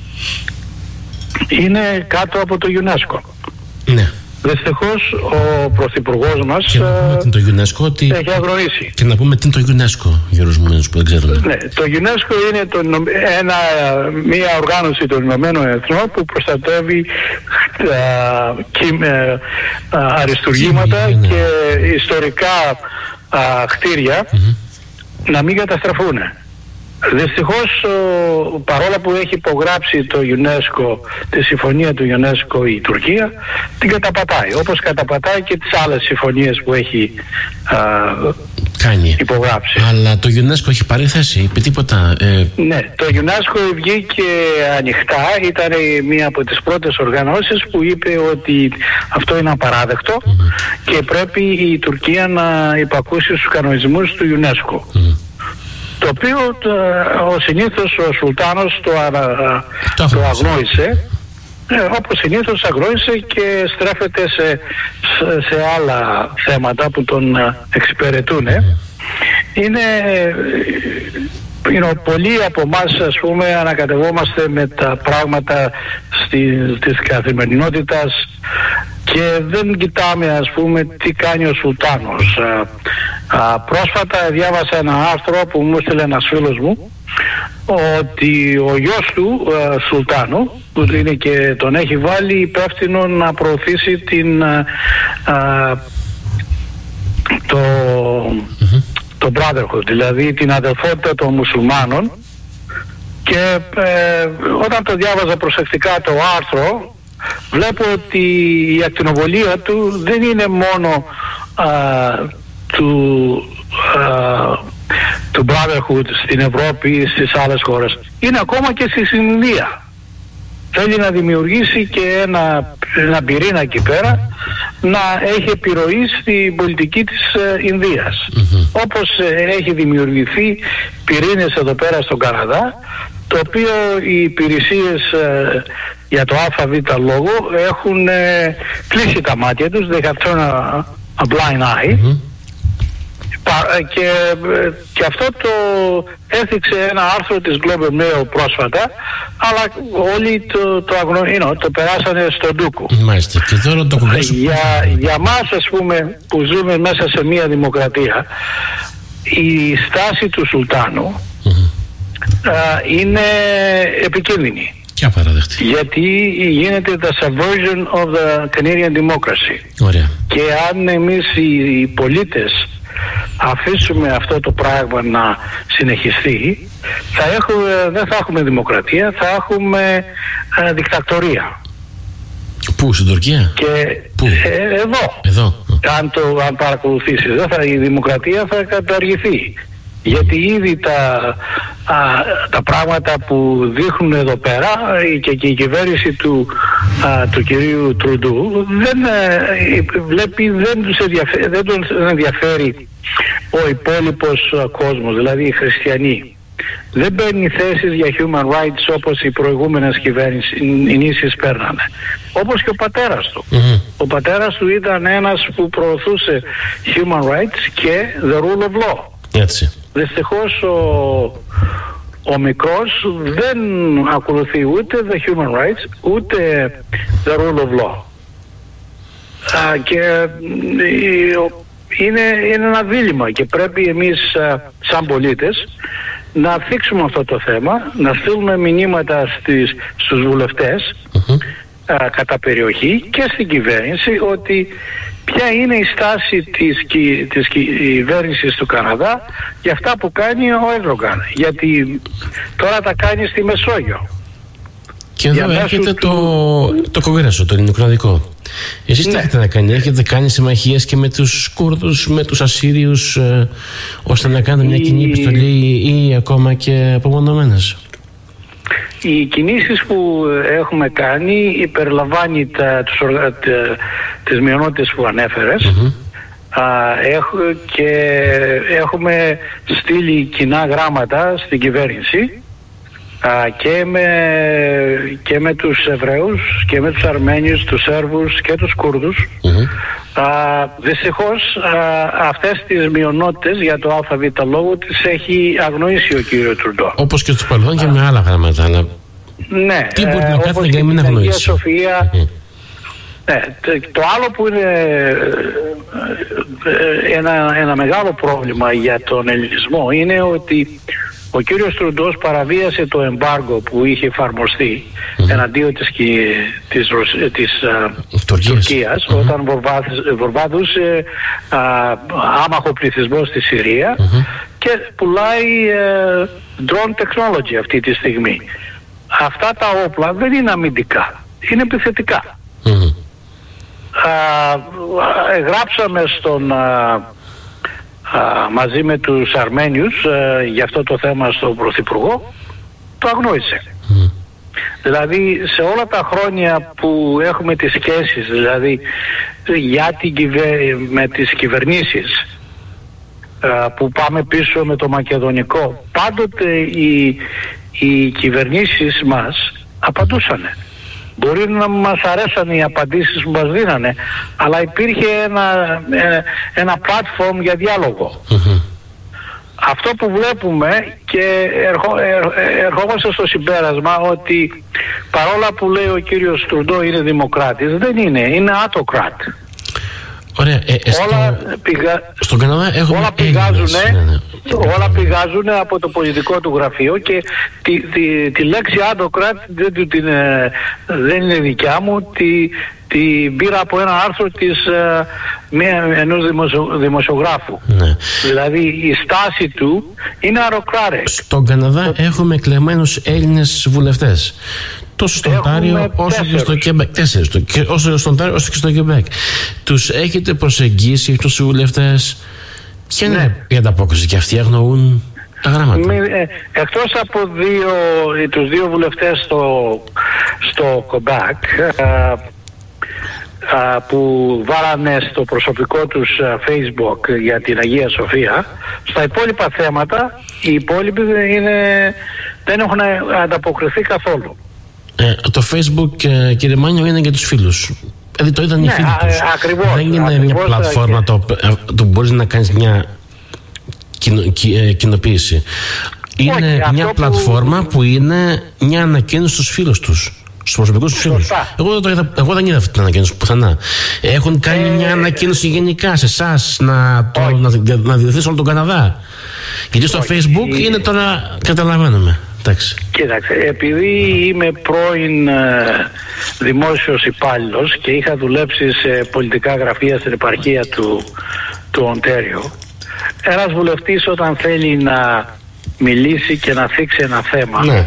είναι κάτω από το UNESCO. Ναι. Δυστυχώς ο Πρωθυπουργός μας και να πούμε την το UNESCO ότι... έχει αγνοήσει. Και να πούμε τι είναι το UNESCO, Γιώργος Μουμένος, που δεν ξέρουν. Ναι, το UNESCO είναι το, ένα, μια οργάνωση των Ηνωμένων Εθνών που προστατεύει α, κι, α, αριστουργήματα ναι, ναι. και ιστορικά α, κτίρια mm-hmm. να μην καταστραφούν. Δυστυχώς, παρόλα που έχει υπογράψει το UNESCO, τη συμφωνία του UNESCO η Τουρκία, την καταπατάει, όπως καταπατάει και τις άλλες συμφωνίες που έχει α, κάνει υπογράψει. Αλλά το UNESCO έχει πάρει θέση, είπε τίποτα? Ε... Ναι, το UNESCO βγήκε ανοιχτά, ήταν μία από τις πρώτες οργανώσεις που είπε ότι αυτό είναι απαράδεκτο mm-hmm. και πρέπει η Τουρκία να υπακούσει στους κανονισμούς του UNESCO. Mm-hmm. Το οποίο το, ο συνήθως ο Σουλτάνος το, α, το, το αγνόησε, ε, όπως συνήθως αγνόησε και στρέφεται σε, σε, σε άλλα θέματα που τον εξυπηρετούν. Είναι, είναι πολλοί από εμάς, ας πούμε, ανακατευόμαστε με τα πράγματα στη, της καθημερινότητας και δεν κοιτάμε, ας πούμε, τι κάνει ο Σουλτάνος. Α, α, πρόσφατα διάβασα ένα άρθρο που μου έστειλε ένας φίλος μου ότι ο γιος του α, Σουλτάνου, που είναι και τον έχει βάλει υπεύθυνο να προωθήσει την α, α, το, mm-hmm. το brotherhood, δηλαδή την αδελφότητα των μουσουλμάνων, και ε, όταν το διάβαζα προσεκτικά το άρθρο βλέπω ότι η ακτινοβολία του δεν είναι μόνο α, του, α, του brotherhood στην Ευρώπη ή στις άλλες χώρες, είναι ακόμα και στη Ινδία. Θέλει να δημιουργήσει και ένα, ένα πυρήνα εκεί πέρα να έχει επιρροή στην πολιτική της ε, Ινδίας. Mm-hmm. Όπως ε, έχει δημιουργηθεί πυρήνες εδώ πέρα στον Καναδά, το οποίο οι υπηρεσίες ε, για το ΑΒ λόγο έχουν ε, κλείσει τα μάτια τους, they have turned a, a blind eye. Mm-hmm. Και, και αυτό το έθιξε ένα άρθρο της Globe Mail πρόσφατα, αλλά όλοι το, το, αγνω, you know, το περάσανε στον ντούκο. Μάλιστα. Και τώρα το για, για μας, ας πούμε, που ζούμε μέσα σε μια δημοκρατία, η στάση του Σουλτάνου mm-hmm. α, είναι επικίνδυνη. Και απαραδεκτή. Γιατί γίνεται the subversion of the Canadian democracy. Ωραία. Και αν εμείς οι, οι πολίτες αφήσουμε αυτό το πράγμα να συνεχιστεί, θα έχουμε, δεν θα έχουμε δημοκρατία, θα έχουμε ε, δικτατορία. Πού, στην Τουρκία? Και Πού? Ε, εδώ. Εδώ. Αν, το, αν παρακολουθήσεις, δεν θα, η δημοκρατία θα καταργηθεί. Γιατί ήδη τα, α, τα πράγματα που δείχνουν εδώ πέρα και, και η κυβέρνηση του, α, του κυρίου Τρουντού δεν ε, βλέπει, δεν τους ενδιαφέρει, δεν τους ενδιαφέρει ο υπόλοιπος κόσμος, δηλαδή οι χριστιανοί. Δεν παίρνει θέσεις για human rights όπως οι προηγούμενες κυβερνήσεις παίρνανε. Όπως και ο πατέρας του. Mm-hmm. Ο πατέρας του ήταν ένας που προωθούσε human rights και the rule of law. Έτσι. Δυστυχώς ο, ο μικρός δεν ακολουθεί ούτε the human rights ούτε the rule of law. Α, και είναι, είναι ένα δίλημμα και πρέπει εμείς α, σαν πολίτες να θίξουμε αυτό το θέμα, να στείλουμε μηνύματα στις, στους βουλευτές mm-hmm. α, κατά περιοχή και στην κυβέρνηση ότι ποια είναι η στάση της, της κυβέρνησης του Καναδά για αυτά που κάνει ο Έρντογκαν. Γιατί τώρα τα κάνει στη Μεσόγειο. Και εδώ έρχεται το, του... το κογκρέσο, το ελληνικοκλαδικό. Εσείς ναι. τι έχετε να κάνει? Έχετε κάνει συμμαχίες και με τους Κούρδους, με τους Ασσύριους, ε, ώστε να κάνετε μια κοινή επιστολή ή ακόμα και απομονωμένες? Οι κινήσεις που έχουμε κάνει περιλαμβάνει τα, τους, τα, τις μειονότητες που ανέφερες. Mm-hmm. Α, έχω, και έχουμε στείλει κοινά γράμματα στην κυβέρνηση α, και, με, και με τους Εβραίους και με τους Αρμένιους, τους Σέρβους και τους Κούρδους. Mm-hmm. Α, δυστυχώς α, αυτές τις μειονότητες για το ΑΒ λόγο τις έχει αγνοήσει ο κύριος Τρουντό. Όπως και στο παρελθόν και με άλλα γράμματα. Αλλά... Ναι, τι μπορεί να ε, κάνει για να μην αγνοήσει. Σοφία, mm-hmm. Ναι, το άλλο που είναι ένα, ένα μεγάλο πρόβλημα για τον ελληνισμό είναι ότι ο κύριος Τρουντός παραβίασε το εμπάργκο που είχε εφαρμοστεί mm-hmm. εναντίον της, της, της uh, Τουρκίας mm-hmm. όταν βορβάδουσε uh, άμαχο πληθυσμό στη Συρία mm-hmm. και πουλάει uh, drone technology αυτή τη στιγμή. Αυτά τα όπλα δεν είναι αμυντικά, είναι επιθετικά. Mm-hmm. Uh, γράψαμε στον, uh, uh, μαζί με τους Αρμένιους uh, για αυτό το θέμα στον Πρωθυπουργό, το αγνόησε. Mm. Δηλαδή σε όλα τα χρόνια που έχουμε τις σχέσεις, δηλαδή για την κυβε... με τις κυβερνήσεις uh, που πάμε πίσω με το μακεδονικό, πάντοτε οι, οι κυβερνήσεις μας απαντούσανε. Μπορεί να μας αρέσαν οι απαντήσεις που μας δίνανε, αλλά υπήρχε ένα, ένα platform για διάλογο. Mm-hmm. Αυτό που βλέπουμε και ερχό, ερ, ερχόμαστε στο συμπέρασμα ότι παρόλα που λέει ο κύριος Τρουντό είναι δημοκράτης, δεν είναι, είναι autocrat. Ωραία, ε, ε, όλα στο... πηγα... στον Καναδά έχουμε όλα πηγάζουνε, ναι, ναι. όλα πηγάζουν από το πολιτικό του γραφείο και τη, τη, τη λέξη autocrat δεν, την, δεν είναι δικιά μου, τη, τη πήρα από ένα άρθρο της μία, ενός δημοσιο, δημοσιογράφου. Ναι. Δηλαδή η στάση του είναι αεροκράρε. Στον Καναδά έχουμε εκλεγμένους Έλληνες βουλευτές. Τόσο στο Οντάριο όσο και στο Κεμπέκ. Τέσσερις. Όσο στο Οντάριο όσο και στο Κεμπέκ. Τους έχετε προσεγγίσει τους βουλευτές? Ποια είναι ναι. η ανταπόκριση? Και αυτοί αγνοούν τα γράμματα. Μη, ε, εκτός από δύο, τους δύο βουλευτές στο, στο Κεμπέκ ε, ε, που βάλανε στο προσωπικό τους Facebook για την Αγία Σοφία, στα υπόλοιπα θέματα οι υπόλοιποι είναι, δεν έχουν ανταποκριθεί καθόλου. Ε, το Facebook, ε, κύριε Μάνιο, είναι για τους φίλους. Δηλαδή το είδαν ναι, οι φίλοι τους. Ακριβώς, δεν είναι ακριβώς, μια πλατφόρμα το, το μπορείς να κάνεις μια κοινο, κι, ε, κοινοποίηση. Είναι όχι, μια πλατφόρμα που... που είναι μια ανακοίνωση στους φίλους τους, στους προσωπικούς τους φίλους. Εγώ δεν, το είδα, εγώ δεν είδα αυτή την ανακοίνωση πουθενά. Έχουν κάνει ε, μια ανακοίνωση γενικά σε εσάς να, το, να, να διαδοθεί όλο τον Καναδά. Γιατί στο όχι, Facebook η... είναι τώρα, καταλαβαίνουμε. Εντάξει. Κοίταξε, επειδή είμαι πρώην ε, δημόσιος υπάλληλος και είχα δουλέψει σε πολιτικά γραφεία στην επαρχία του, του Οντέριο, ένας βουλευτής όταν θέλει να μιλήσει και να θίξει ένα θέμα, ναι.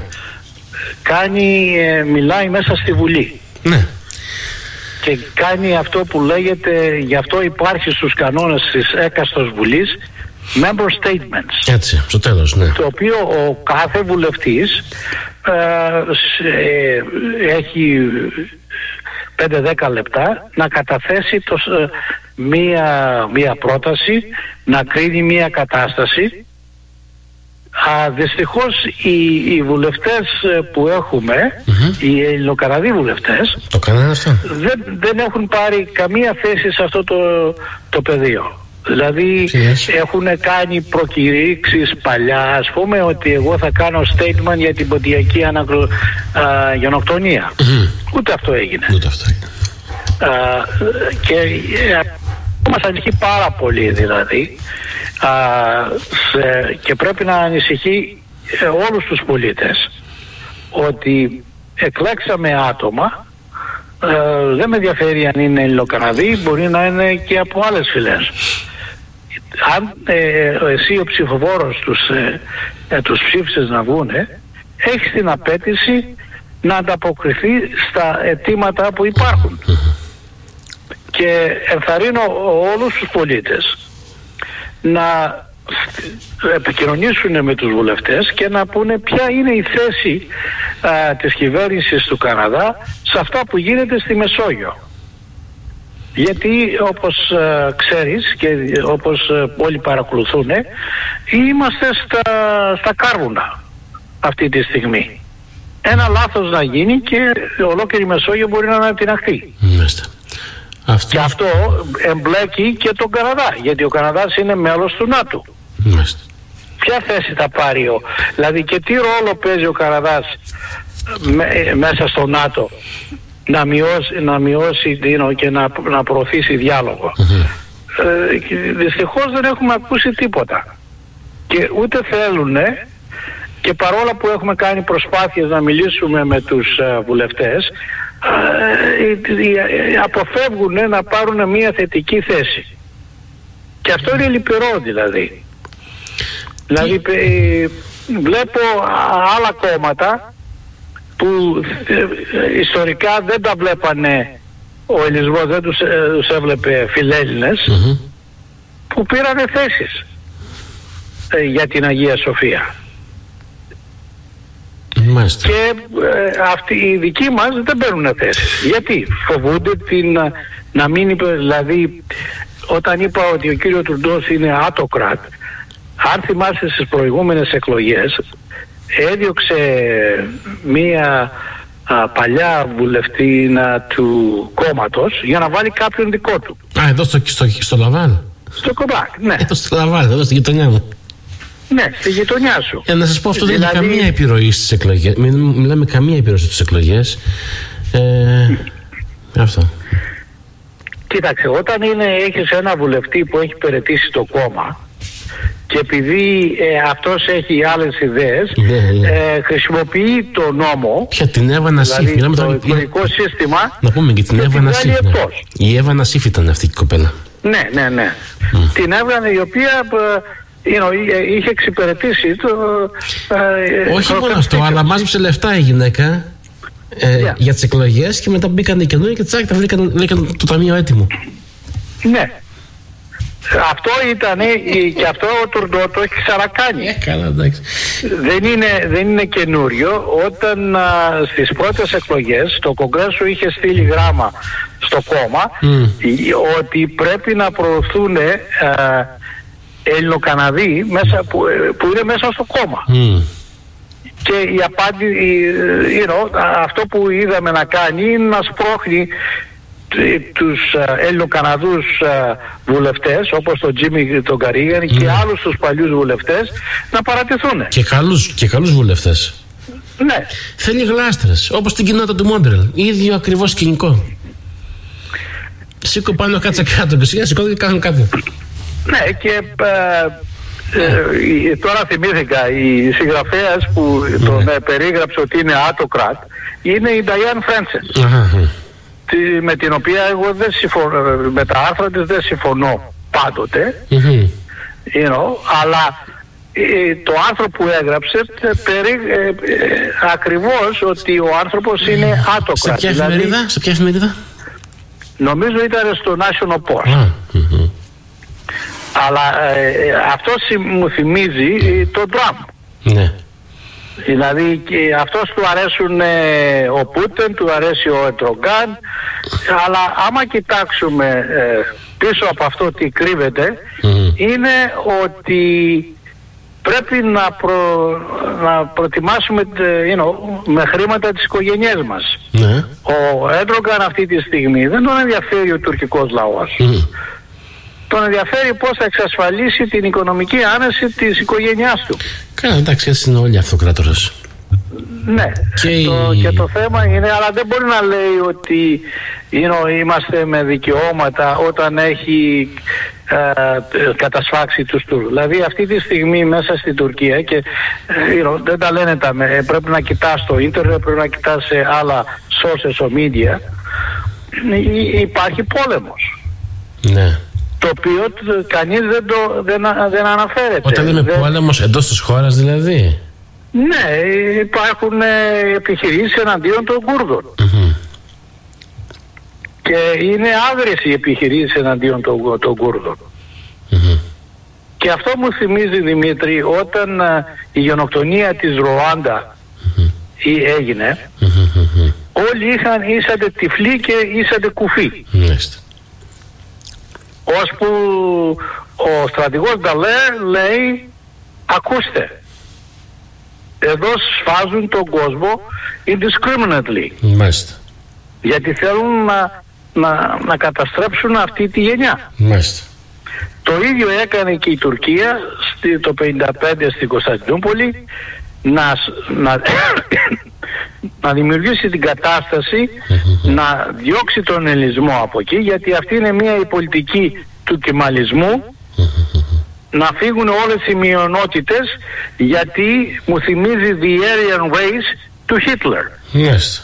κάνει, ε, μιλάει μέσα στη Βουλή. Ναι. Και κάνει αυτό που λέγεται, γι' αυτό υπάρχει στους κανόνες της έκαστος Βουλής, member statements. Έτσι, στο τέλος, ναι. Το οποίο ο κάθε βουλευτής ε, ε, έχει πέντε με δέκα λεπτά να καταθέσει το, ε, μία, μία πρόταση, να κρίνει μία κατάσταση. Α, δυστυχώς οι, οι βουλευτές που έχουμε, mm-hmm. οι Ελληνοκαναδοί βουλευτές, το αυτό. Δεν, δεν έχουν πάρει καμία θέση σε αυτό το, το πεδίο. Δηλαδή yes. έχουν κάνει προκηρύξεις παλιά, ας πούμε, ότι εγώ θα κάνω statement για την ποντιακή ανακρο... α, γενοκτονία. Mm-hmm. Ούτε αυτό έγινε. Ούτε αυτό έγινε. Α, και α, μας ανησυχεί πάρα πολύ δηλαδή α, σε, και πρέπει να ανησυχεί ε, όλους τους πολίτες ότι εκλέξαμε άτομα, ε, δεν με ενδιαφέρει αν είναι Ελληνοκαναδοί, μπορεί να είναι και από άλλες φυλές. Αν ε, εσύ ο ψηφοφόρος τους, ε, ε, τους ψήφισες να βγούνε, έχεις την απέτηση να ανταποκριθεί στα αιτήματα που υπάρχουν. Και ενθαρρύνω όλους τους πολίτες να επικοινωνήσουν με τους βουλευτές και να πούνε ποια είναι η θέση α, της κυβέρνησης του Καναδά σε αυτά που γίνεται στη Μεσόγειο. Γιατί όπως α, ξέρεις και όπως α, όλοι παρακολουθούν, είμαστε στα, στα κάρβουνα αυτή τη στιγμή. ένα λάθος να γίνει και ολόκληρη Μεσόγειο μπορεί να ανατιναχθεί. Μάλιστα. Αυτό... Και αυτό εμπλέκει και τον Καναδά, γιατί ο Καναδάς είναι μέλος του ΝΑΤΟ. Μάλιστα. Ποια θέση θα πάρει ο... Δηλαδή και τι ρόλο παίζει ο Καναδάς με, μέσα στο ΝΑΤΟ να μειώσει, να μειώσει και να, να προωθήσει διάλογο. Mm-hmm. Ε, δυστυχώς δεν έχουμε ακούσει τίποτα. Και ούτε θέλουνε, και παρόλα που έχουμε κάνει προσπάθειες να μιλήσουμε με τους uh, βουλευτές, uh, αποφεύγουν να πάρουν μια θετική θέση. Και αυτό είναι λυπηρό δηλαδή. Δηλαδή ε, βλέπω άλλα κόμματα που ε, ιστορικά δεν τα βλέπανε, ο Ελληνισμός δεν τους, ε, τους έβλεπε φιλέλληνες, mm-hmm. που πήρανε θέσεις ε, για την Αγία Σοφία. Μάλιστα. Και ε, αυτοί οι δικοί μας δεν παίρνουν θέσεις. Γιατί φοβούνται την, να μην, δηλαδή όταν είπα ότι ο κύριο Τρουντός είναι άτοκρατ, αν θυμάστε στις προηγούμενες εκλογές έδιωξε μία α, παλιά βουλευτήνα του κόμματος για να βάλει κάποιον δικό του. Α, εδώ στο, στο, στο Λαβάλ. Στο Κομπάκ, ναι. Εδώ στο Λαβάλ, εδώ στη γειτονιά μου. Ναι, στη γειτονιά σου. Ε, να σας πω, αυτό δηλαδή... δεν έχει καμία επιρροή στις εκλογές. Μην μιλάμε καμία επιρροή στις εκλογές. Ε, αυτό. Κοίταξε, όταν είναι, έχεις ένα βουλευτή που έχει υπηρετήσει το κόμμα και επειδή ε, αυτός έχει άλλες ιδέες, ναι, ναι. Ε, χρησιμοποιεί το νόμο, ποια την Εύα Νασίφ, δηλαδή το εκλογικό σύστημα, να πούμε και την Εύα Νασίφ. Η Εύα Νασίφ ήταν αυτή η κοπέλα. Ναι, ναι, ναι. Mm. Την Εύα, η οποία you know, είχε εξυπηρετήσει το... Ε, όχι μόνο αυτό, αλλά μάζεψε λεφτά η γυναίκα ε, yeah. για τις εκλογές και μετά μπήκαν οι καινούργοι και τσάκ τα βρήκαν, βρήκαν το ταμείο έτοιμο. Ναι. Αυτό ήταν και αυτό ο Τουρντό το έχει ξανακάνει. Ε, καλά, εντάξει. Δεν είναι, δεν είναι καινούριο. Όταν α, στις πρώτες εκλογές το Κογκρέσο είχε στείλει γράμμα στο κόμμα mm. ότι πρέπει να προωθούν α, Ελληνοκαναδοί μέσα, που, που είναι μέσα στο κόμμα. Mm. Και η απάντηση, you know, αυτό που είδαμε να κάνει είναι να σπρώχνει τους Έλληνο-Καναδούς βουλευτές όπως τον Τζίμι τον Καρίγαν mm. και άλλους τους παλιούς βουλευτές να παρατηθούν. Και καλούς, και καλούς βουλευτές. Ναι. Θέλει γλάστρες, όπως την κοινότητα του Μόντρελ. Ίδιο ακριβώς σκηνικό. Σήκω πάνω, κάτσε κάτω και σιγά σηκώ και κάνουν κάτι. Ναι, και ε, ε, τώρα θυμήθηκα η συγγραφέας που mm. τον ε, περίγραψε ότι είναι άτοκρατ είναι η Νταϊάν Φρέντσεν. Mm-hmm. Με την οποία εγώ δεν συμφωνώ, με τα άρθρα της δεν συμφωνώ πάντοτε, mm-hmm. you know, αλλά ε, το άρθρο που έγραψε περί, ε, ε, ακριβώς ότι ο άνθρωπος είναι άτοκρατ. Σε ποια εφημερίδα, δηλαδή, σε ποια εφημερίδα? Νομίζω ήταν στο National Post. Mm-hmm. Αλλά ε, αυτό μου θυμίζει τον Τραμπ. Ναι. Δηλαδή και αυτός του αρέσουν ε, ο Πούτεν, του αρέσει ο Ερντογκάν, αλλά άμα κοιτάξουμε ε, πίσω από αυτό τι κρύβεται, mm. είναι ότι πρέπει να, προ, να προτιμάσουμε you know, με χρήματα τις οικογένειές μας. Mm. Ο Ερντογκάν αυτή τη στιγμή δεν τον ενδιαφέρει ο τουρκικός λαός. Mm. Τον ενδιαφέρει πώς θα εξασφαλίσει την οικονομική άνεση της οικογένειάς του. Καλά, εντάξει, έτσι είναι όλοι οι αυτοκράτορες. Ναι, και, το, η... και το θέμα είναι, αλλά δεν μπορεί να λέει ότι you know, είμαστε με δικαιώματα όταν έχει ε, κατασφάξει τους Τούρκους. Δηλαδή αυτή τη στιγμή μέσα στην Τουρκία και you know, δεν τα λένε τα με, πρέπει να κοιτάς το ίντερνετ, πρέπει να κοιτάς σε άλλα sources of media, υπάρχει πόλεμος. Ναι. Το οποίο κανείς δεν, το, δεν, δεν αναφέρεται. Όταν λέμε δεν... πόλεμος εντός της χώρας δηλαδή. Ναι, υπάρχουν ε, επιχειρήσεις εναντίον των Κούρδων. Mm-hmm. Και είναι άγριες οι επιχειρήσεις εναντίον των, των Κούρδων. Mm-hmm. Και αυτό μου θυμίζει, Δημήτρη, όταν ε, η γενοκτονία της Ρουάντα mm-hmm. έγινε, mm-hmm. όλοι είχαν ήσατε τυφλοί και ήσατε κουφοί. Mm-hmm. Ώσπου ο στρατηγός Νταλέ λέει, ακούστε, εδώ σφάζουν τον κόσμο indiscriminately. Μάλιστα. Γιατί θέλουν να, να, να καταστρέψουν αυτή τη γενιά. Μάλιστα. Το ίδιο έκανε και η Τουρκία στη, το πενήντα πέντε στην Κωνσταντινούπολη, να, να, να δημιουργήσει την κατάσταση, να διώξει τον ελληνισμό από εκεί, γιατί αυτή είναι μια η πολιτική του κεμαλισμού, να φύγουν όλες οι μειονότητες, γιατί μου θυμίζει the Aryan race του Hitler. Yes.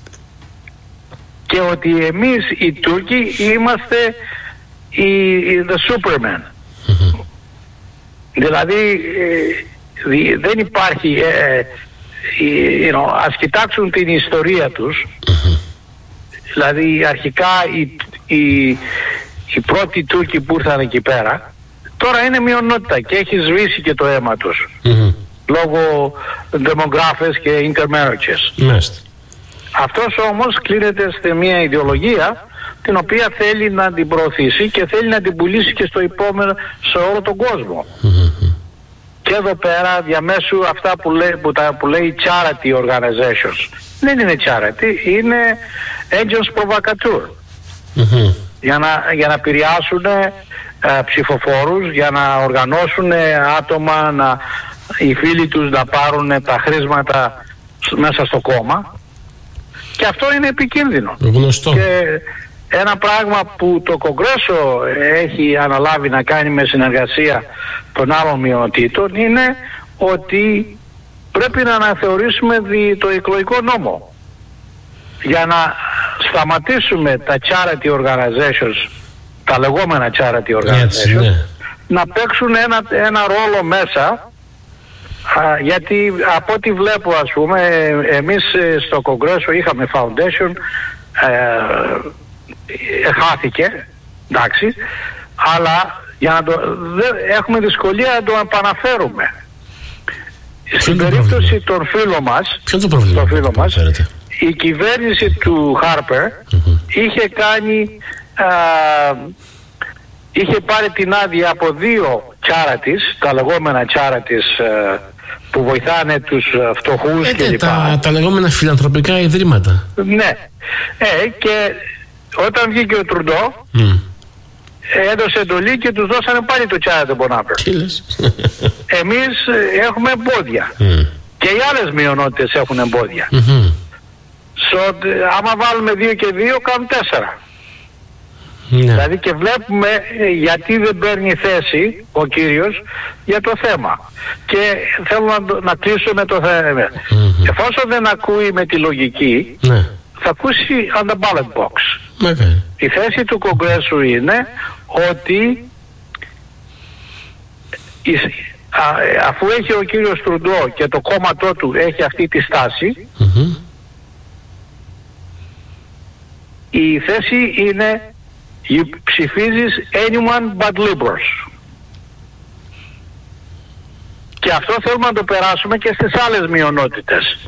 Και ότι εμείς οι Τούρκοι είμαστε οι, οι the Superman. Mm-hmm. Δηλαδή ε, δεν υπάρχει ε, you know, ας κοιτάξουν την ιστορία τους. Mm-hmm. Δηλαδή αρχικά οι, οι, οι πρώτοι Τούρκοι που ήρθαν εκεί πέρα τώρα είναι μειονότητα και έχει σβήσει και το αίμα τους. Mm-hmm. Λόγω demographics και intermarriages. Μάλιστα. Αυτός όμως κλείνεται σε μια ιδεολογία την οποία θέλει να την προωθήσει και θέλει να την πουλήσει και στο επόμενο, σε όλο τον κόσμο. Mm-hmm. Και εδώ πέρα διαμέσου αυτά που λέει, που τα, που λέει charity organizations. Δεν είναι charity, είναι agents provocateur. Mm-hmm. Για να, για να επηρεάσουν ε, ψηφοφόρους, για να οργανώσουν άτομα, να, οι φίλοι τους να πάρουν τα χρήματα μέσα στο κόμμα. Και αυτό είναι επικίνδυνο. Γνωστό. Και ένα πράγμα που το Κογκρέσο έχει αναλάβει να κάνει με συνεργασία των άλλων μειονοτήτων είναι ότι πρέπει να αναθεωρήσουμε το εκλογικό νόμο για να σταματήσουμε τα charity organizations, τα λεγόμενα charity organizations, έτσι, ναι, να παίξουν ένα, ένα ρόλο μέσα. Α, γιατί από ό,τι βλέπω, ας πούμε, εμείς στο Κογκρέσο είχαμε foundation, ε, χάθηκε, εντάξει, αλλά για να το, δε, έχουμε δυσκολία να το επαναφέρουμε. Στην περίπτωση των φίλων μας, το φίλο μας η κυβέρνηση του Χάρπερ mm-hmm. είχε κάνει, α, είχε πάρει την άδεια από δύο charities, τα λεγόμενα charities α, που βοηθάνε τους φτωχούς και λοιπά. Τα, τα λεγόμενα φιλανθρωπικά ιδρύματα. Ναι. Ε, και όταν βγήκε ο Τρουντό mm. έδωσε εντολή και τους δώσανε πάλι το Charity Bonaparte. Τι λες? Εμείς έχουμε εμπόδια. Mm. Και οι άλλες μειονότητες έχουν εμπόδια. Mm-hmm. So, άμα βάλουμε δύο και δύο κάνουν τέσσερα. Ναι. Δηλαδή και βλέπουμε γιατί δεν παίρνει θέση ο κύριος για το θέμα. Και θέλω να, να κλείσω με το θέμα. Mm-hmm. Εφόσον δεν ακούει με τη λογική, ναι, θα ακούσει on the ballot box. Okay. Η θέση του Κογκρέσου είναι ότι α, αφού έχει ο κύριος Τρουντό και το κόμματό του έχει αυτή τη στάση, mm-hmm, η θέση είναι ψηφίζεις anyone but liberals. Και αυτό θέλουμε να το περάσουμε και στις άλλες μειονότητες.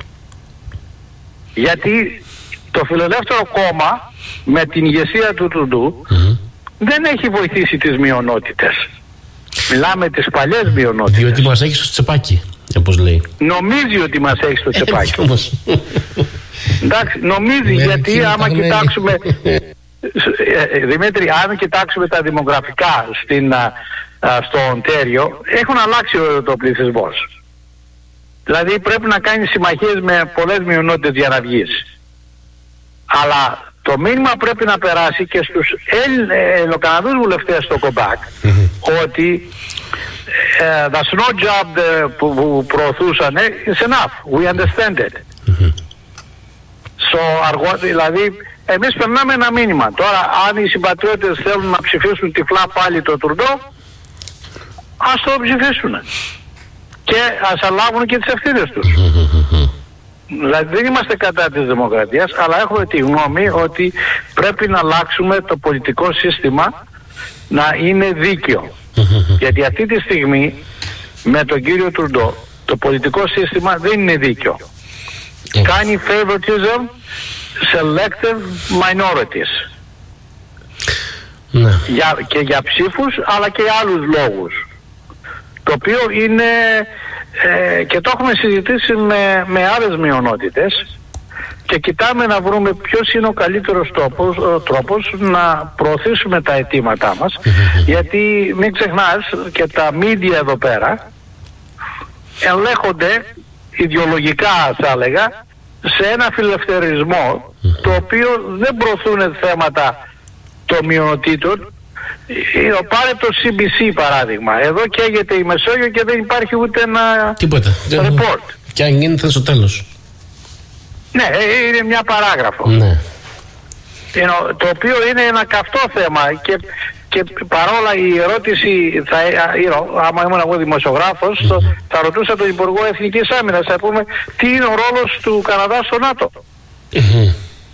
Γιατί το Φιλελεύθερο κόμμα με την ηγεσία του Τρουντού mm-hmm. δεν έχει βοηθήσει τις μειονότητες. Μιλάμε τις παλιές μειονότητες. Διότι μας έχει στο τσεπάκι, όπως λέει. Νομίζει ότι μας έχει στο τσεπάκι. Εντάξει, νομίζει γιατί άμα κοιτάξουμε... Δημήτρη, αν κοιτάξουμε τα δημογραφικά στην, α, στο Οντέριο, έχουν αλλάξει το πληθυσμός. Δηλαδή πρέπει να κάνει συμμαχίες με πολλές μειονότητες για να βγεις. Αλλά το μήνυμα πρέπει να περάσει και στους Ελληνοκαναδούς βουλευτές στο Κομπάκ mm-hmm. ότι uh, the snow job uh, που, που προωθούσαν is enough. We understand it. Mm-hmm. So, αργό, δηλαδή εμείς περνάμε ένα μήνυμα. Τώρα αν οι συμπατριώτες θέλουν να ψηφίσουν τυφλά πάλι το Τρουντό, ας το ψηφίσουν. Και ας αλάβουν και τις ευθύνες τους. Δηλαδή δεν είμαστε κατά της δημοκρατίας, αλλά έχουμε τη γνώμη ότι πρέπει να αλλάξουμε το πολιτικό σύστημα να είναι δίκαιο. Γιατί αυτή τη στιγμή με τον κύριο Τρουντό το πολιτικό σύστημα δεν είναι δίκαιο. Κάνει favoritism selective minorities. Ναι. Για, και για ψήφους αλλά και για άλλους λόγους. Το οποίο είναι ε, και το έχουμε συζητήσει με, με άλλες μειονότητες και κοιτάμε να βρούμε ποιος είναι ο καλύτερος τρόπος, ο τρόπος να προωθήσουμε τα αιτήματά μας, γιατί μην ξεχνάς και τα media εδώ πέρα ελέγχονται ιδεολογικά, θα έλεγα, σε ένα φιλελευθερισμό το οποίο δεν προωθούν θέματα των μειονοτήτων. Πάρε το σι μπι σι παράδειγμα. Εδώ καίγεται η Μεσόγειο και δεν υπάρχει ούτε ένα τίποτα report. Και αν γίνεται στο τέλος. Ναι, είναι μια παράγραφο. Ναι. Το οποίο είναι ένα καυτό θέμα και, και παρόλα η ερώτηση, θα, άμα ήμουν εγώ δημοσιογράφος, mm-hmm. θα ρωτούσα τον Υπουργό Εθνικής Άμυνας, θα πούμε τι είναι ο ρόλος του Καναδά στο ΝΑΤΟ. Mm-hmm.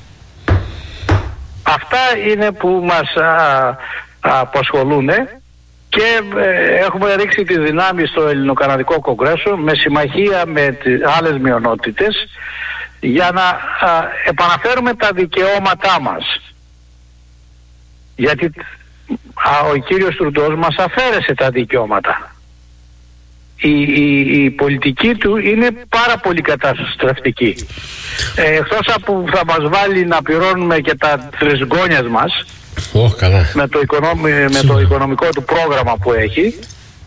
Αυτά είναι που μας α, απασχολούν και ε, έχουμε ρίξει τις δυνάμεις στο Ελληνοκαναδικό Κογκρέσο με συμμαχία με τις άλλες μειονότητες για να α, επαναφέρουμε τα δικαιώματά μας. Γιατί α, ο κύριος Τρουντός μας αφαίρεσε τα δικαιώματα. Η, η, η πολιτική του είναι πάρα πολύ καταστρεφτική. Ε, εκτός από θα μας βάλει να πληρώνουμε και τα τρισγκόνιες μας oh, καλά. Με, το οικονομι, με το οικονομικό του πρόγραμμα που έχει,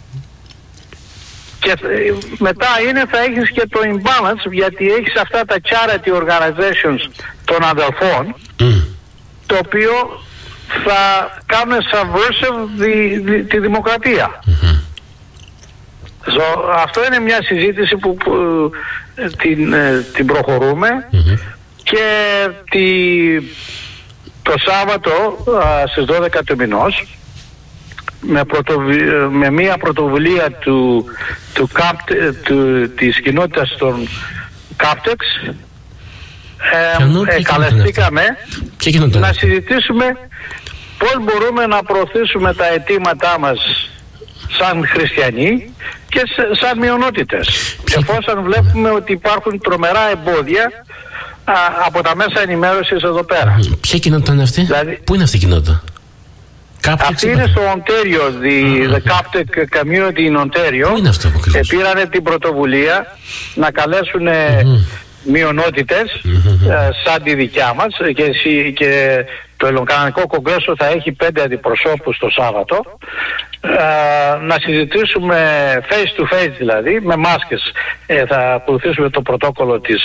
και μετά είναι θα έχεις και το imbalance, γιατί έχεις αυτά τα charity organizations των αδελφών mm. το οποίο θα κάνουν subversive τη, τη, τη δημοκρατία. Mm-hmm. So, αυτό είναι μια συζήτηση που, που την, την προχωρούμε mm-hmm. και τη, το Σάββατο α, στις δώδεκα του μηνός με, πρωτοβι... με μια πρωτοβουλία του, του, Κάπ... του, της κοινότητας των Κάπτεξ ε, ε, καλεστήκαμε να συζητήσουμε πώς μπορούμε να προωθήσουμε τα αιτήματά μας σαν χριστιανοί και σαν μειονότητες. Ποια... εφόσον βλέπουμε ότι υπάρχουν τρομερά εμπόδια α, από τα μέσα ενημέρωσης εδώ πέρα. Ποια κοινότητα είναι αυτή? Δηλαδή... Πού είναι αυτή η κοινότητα? Αυτή είναι στο Ontario, the, the Coptic Community in Ontario. Πού είναι αυτό και πήρανε την πρωτοβουλία να καλέσουν mm-hmm. μειονότητες mm-hmm. ε, σαν τη δικιά μας και, και το Ελληνοκαναδικό Κογκρέσο θα έχει πέντε αντιπροσώπους το Σάββατο ε, να συζητήσουμε face to face, δηλαδή με μάσκες. Ε, θα ακολουθήσουμε το πρωτόκολλο της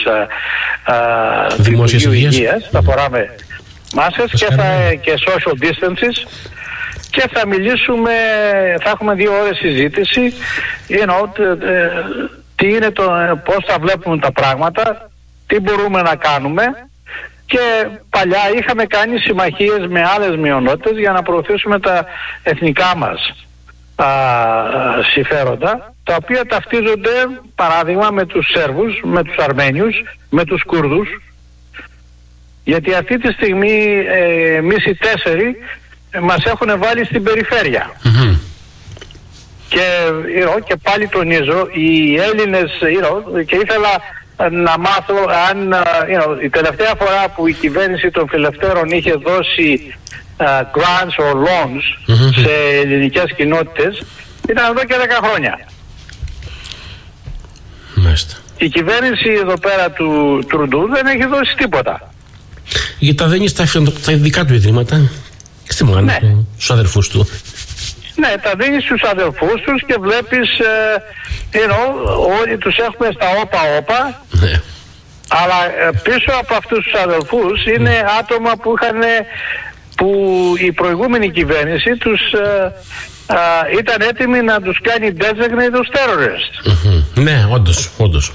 ε, Δημοσίας Υγείας, θα φοράμε μάσκες και, θα, και social distances και θα μιλήσουμε, θα έχουμε δύο ώρες συζήτηση, you know, τι είναι το, πώς θα βλέπουμε τα πράγματα, τι μπορούμε να κάνουμε. Και παλιά είχαμε κάνει συμμαχίες με άλλες μειονότητες για να προωθήσουμε τα εθνικά μας α, συμφέροντα, τα οποία ταυτίζονται παράδειγμα με τους Σέρβους, με τους Αρμένιους, με τους Κούρδους, γιατί αυτή τη στιγμή ε, εμείς οι τέσσερι ε, μας έχουν βάλει στην περιφέρεια. Mm-hmm. Και, you know, και πάλι τονίζω, οι Έλληνες, you know, και ήθελα να μάθω αν you know, η τελευταία φορά που η κυβέρνηση των φιλελευθέρων είχε δώσει uh, grants or loans mm-hmm. σε ελληνικές κοινότητες ήταν εδώ και δέκα χρόνια. Μάλιστα. Η κυβέρνηση εδώ πέρα του Τρουντού δεν έχει δώσει τίποτα. Γιατί τα δίνει στα, στα ειδικά του ιδρύματα, στη μάνα ναι. του, στους αδερφούς του. Ναι, τα δίνει στους αδελφούς τους και βλέπεις, ε, you know, όλοι τους έχουμε στα όπα-όπα, ναι. αλλά ε, πίσω από αυτούς τους αδελφούς είναι mm. άτομα που είχαν, που η προηγούμενη κυβέρνηση τους ε, ε, ήταν έτοιμη να τους κάνει designate ως terrorists. Mm-hmm. Ναι, όντως, όντως.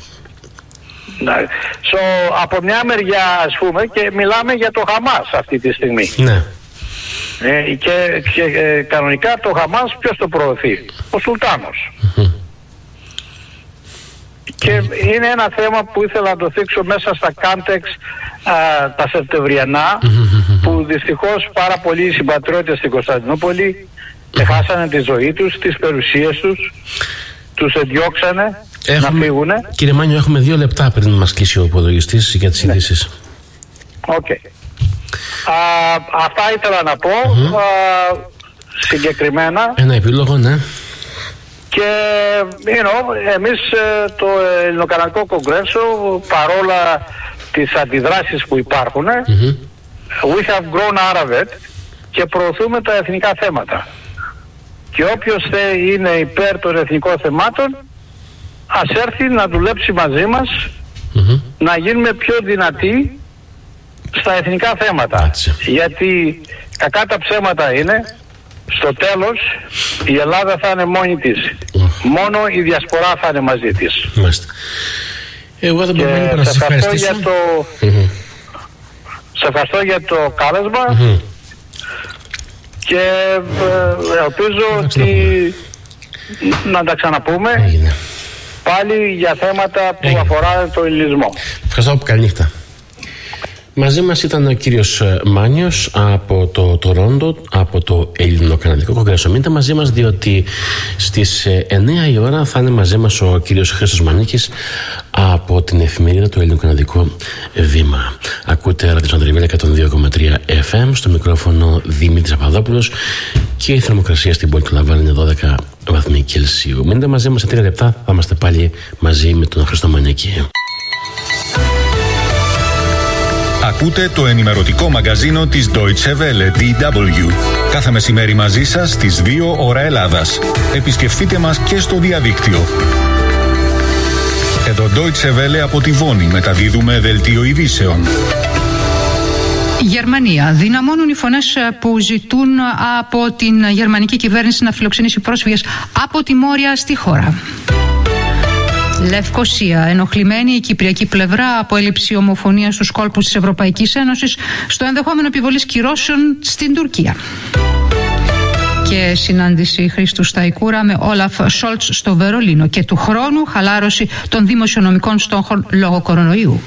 So, από μια μεριά ας πούμε, και μιλάμε για το Χαμάς αυτή τη στιγμή. Ναι. Ε, και, και ε, κανονικά το Χαμάς ποιος το προωθεί? Ο Σουλτάνος. Mm-hmm. Και είναι ένα θέμα που ήθελα να το θίξω μέσα στα κάντεξ τα Σεπτεμβριανά, mm-hmm. που δυστυχώς πάρα πολλοί συμπατριώτες στην Κωνσταντινούπολη mm-hmm. χάσανε τη ζωή τους, τις περιουσίες τους, τους εντιώξανε έχουμε, να φύγουνε. Κύριε Μάνιο, έχουμε δύο λεπτά πριν μας κλείσει ο υπολογιστής για τις ειδήσεις. Οκ. Okay. Α, αυτά ήθελα να πω. Mm-hmm. Α, συγκεκριμένα. Ένα επίλογο, ναι. Και you know, εμείς το Ελληνοκαναδικό Κογκρέσο, παρόλα τις αντιδράσεις που υπάρχουν, mm-hmm. we have grown out of it και προωθούμε τα εθνικά θέματα. Και όποιος είναι υπέρ των εθνικών θεμάτων, ας έρθει να δουλέψει μαζί μας, mm-hmm. να γίνουμε πιο δυνατοί στα εθνικά θέματα. Mm-hmm. Γιατί κακά τα ψέματα είναι, στο τέλος η Ελλάδα θα είναι μόνη της. Mm-hmm. Μόνο η διασπορά θα είναι μαζί της. Mm-hmm. Εγώ δεν μπορώ να σας ευχαριστήσω. Για το... Mm-hmm. Σε ευχαριστώ για το κάλεσμα. Mm-hmm. Και ε, ελπίζω ότι να τα ξαναπούμε. Έγινε. Πάλι για θέματα που Έγινε. αφορά το ελληνισμό. Ευχαριστώ, καλή νύχτα. Μαζί μας ήταν ο κύριος Μάνιος από το Τορόντο, από το Ελληνοκαναδικό Κογκρέσο. Μείνετε μαζί μας, διότι στις εννιά η ώρα θα είναι μαζί μας ο κύριος Χρήστος Μανίκης από την εφημερίδα το Ελληνοκαναδικό Βήμα. Ακούτε ραδιό Ανδρεβίλα εκατόν δύο κόμμα τρία εφ εμ, στο μικρόφωνο Δημήτρης Παπαδόπουλος, και η θερμοκρασία στην πόλη του Λαβάν είναι δώδεκα βαθμοί Κελσίου. Μείνετε μαζί μας, σε τρία λεπτά θα είμαστε πάλι μαζί με τον Χρήστο Μανίκη. Ακούτε το ενημερωτικό μαγκαζίνο της Deutsche Welle, ντι ντάμπλιου. Κάθε μεσημέρι μαζί σας στις δύο ώρα Ελλάδας. Επισκεφτείτε μας και στο διαδίκτυο. Εδώ Deutsche Welle από τη Βόνη, μεταδίδουμε δελτίο ειδήσεων. Γερμανία. Δυναμώνουν οι φωνές που ζητούν από την γερμανική κυβέρνηση να φιλοξενήσει πρόσφυγες από τη Μόρια στη χώρα. Λευκοσία. Ενοχλημένη η κυπριακή πλευρά από έλλειψη ομοφωνίας στους κόλπους της Ευρωπαϊκής Ένωσης στο ενδεχόμενο επιβολής κυρώσεων στην Τουρκία. Και συνάντηση Χρήστου Σταϊκούρα με Όλαφ Σόλτς στο Βερολίνο, και του χρόνου χαλάρωση των δημοσιονομικών στόχων λόγω κορονοϊού.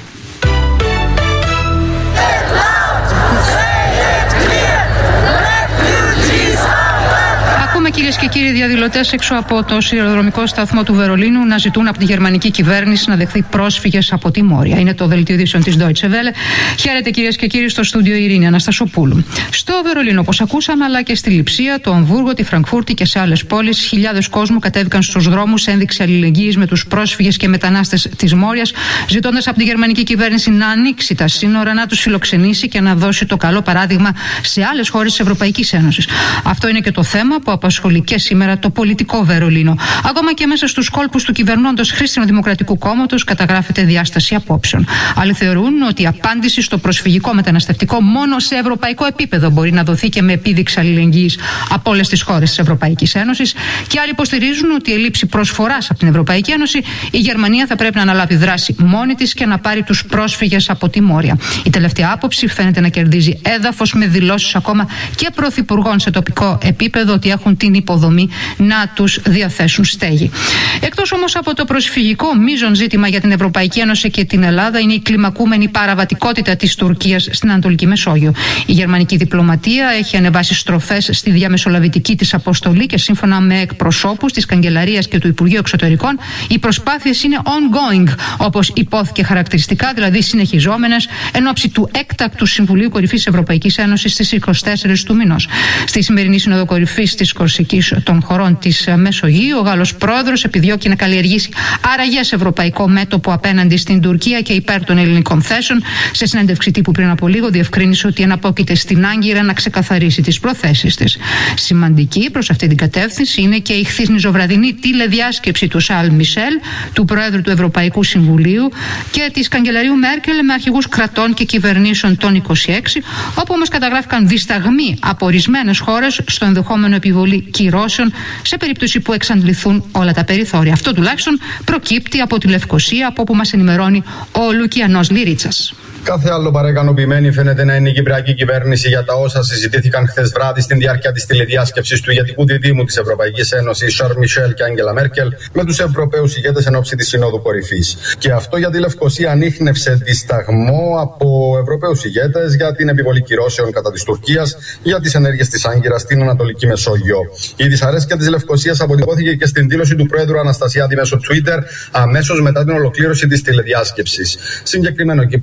Κυρίες και κύριοι, διαδηλωτές έξω από το σιδηροδρομικό σταθμό του Βερολίνου να ζητούν από τη γερμανική κυβέρνηση να δεχθεί πρόσφυγες από τη Μόρια. Είναι το δελτίο ειδήσεων της Deutsche Welle. Χαίρετε, κυρίες και κύριοι, στο στούντιο Ειρήνη Αναστασοπούλου. Στο Βερολίνο, όπως ακούσαμε, αλλά και στη Λειψία, το Αμβούργο, τη Φραγκφούρτη και σε άλλες πόλεις, χιλιάδες κόσμου κατέβηκαν στους δρόμους σε ένδειξη αλληλεγγύης με τους πρόσφυγες και μετανάστες της Μόριας, ζητώντας από τη γερμανική κυβέρνηση να ανοίξει τα σύνορα, να τους φιλοξενήσει και να δώσει το καλό παράδειγμα σε άλλες χώρες της Ευρωπαϊκής Ένωσης. Αυτό είναι και το θέμα που απασχολεί και σήμερα το πολιτικό Βερολίνο. Ακόμα και μέσα στους κόλπους του κυβερνώντος Χριστιανοδημοκρατικού Κόμματος καταγράφεται διάσταση απόψεων. Άλλοι θεωρούν ότι η απάντηση στο προσφυγικό μεταναστευτικό μόνο σε ευρωπαϊκό επίπεδο μπορεί να δοθεί και με επίδειξη αλληλεγγύης από όλες τις χώρες της Ευρωπαϊκής Ένωσης. Και άλλοι υποστηρίζουν ότι η ελλείψη προσφοράς από την Ευρωπαϊκή Ένωση, η Γερμανία θα πρέπει να αναλάβει δράση μόνη της και να πάρει τους πρόσφυγες από τη Μόρια. Η τελευταία άποψη φαίνεται να κερδίζει έδαφος, με δηλώσεις ακόμα και πρωθυπουργών σε τοπικό επίπεδο ότι έχουν την υποδομή να τους διαθέσουν στέγη. Εκτός όμως από το προσφυγικό, μείζον ζήτημα για την Ευρωπαϊκή Ένωση και την Ελλάδα είναι η κλιμακούμενη παραβατικότητα της Τουρκίας στην Ανατολική Μεσόγειο. Η γερμανική διπλωματία έχει ανεβάσει στροφές στη διαμεσολαβητική της αποστολή και σύμφωνα με εκπροσώπους της Καγκελαρίας και του Υπουργείου Εξωτερικών, οι προσπάθειες είναι ongoing, όπως υπόθηκε χαρακτηριστικά, δηλαδή συνεχιζόμενες, εν ώψη του έκτακτου Συμβουλίου Κορυφής Ευρωπαϊκής Ένωσης στις είκοσι τέσσερις του μηνός. Στη σημερινή Σύνοδο Κορυφής της Κορσικής των χωρών της Μεσογείου, ο Γάλλος πρόεδρος επιδιώκει να καλλιεργήσει άραγες ευρωπαϊκό μέτωπο απέναντι στην Τουρκία και υπέρ των ελληνικών θέσεων. Σε συνέντευξη τύπου πριν από λίγο, διευκρίνησε ότι εναπόκειται στην Άγκυρα να ξεκαθαρίσει τις προθέσεις της. Σημαντική προς αυτή την κατεύθυνση είναι και η χθεσινοβραδινή τηλεδιάσκεψη του Σαρλ Μισελ, του Προέδρου του Ευρωπαϊκού Συμβουλίου, και της Καγκελαρίου Μέρκελ με αρχηγούς κρατών και κυβερνήσεων των είκοσι έξι, όπου όμως καταγράφηκαν δισταγμοί από ορισμένες χώρες στο ενδεχόμενο επιβολή κυρώσεων σε περίπτωση που εξαντληθούν όλα τα περιθώρια. Αυτό τουλάχιστον προκύπτει από τη Λευκοσία, από όπου μας ενημερώνει ο Λουκιανός Λυρίτσας. Κάθε άλλο παραικανοποιημένη φαίνεται να είναι η κυπριακή κυβέρνηση για τα όσα συζητήθηκαν χθες βράδυ στην διάρκεια της τηλεδιάσκεψης του ηγετικού διδήμου της Ευρωπαϊκής Ένωσης, Σαρλ Μισελ και Άγγελα Μέρκελ, με τους Ευρωπαίους ηγέτες εν ώψη της Συνόδου Κορυφής. Και αυτό γιατί η Λευκοσία ανίχνευσε δισταγμό από Ευρωπαίους ηγέτες για την επιβολή κυρώσεων κατά της Τουρκίας για τις ενέργειες της Άγκυρας στην Ανατολική Μεσόγειο. Η δυσαρέσκεια της Λευκοσίας αποτυπώθηκε και στην δήλωση του Πρόεδρου Αναστασιάδη μέσω Twitter αμέσως μετά την ολοκλήρωση της τηλεδιάσκεψης. Συγκεκριμένο, ο Κύπριος Πρόεδρος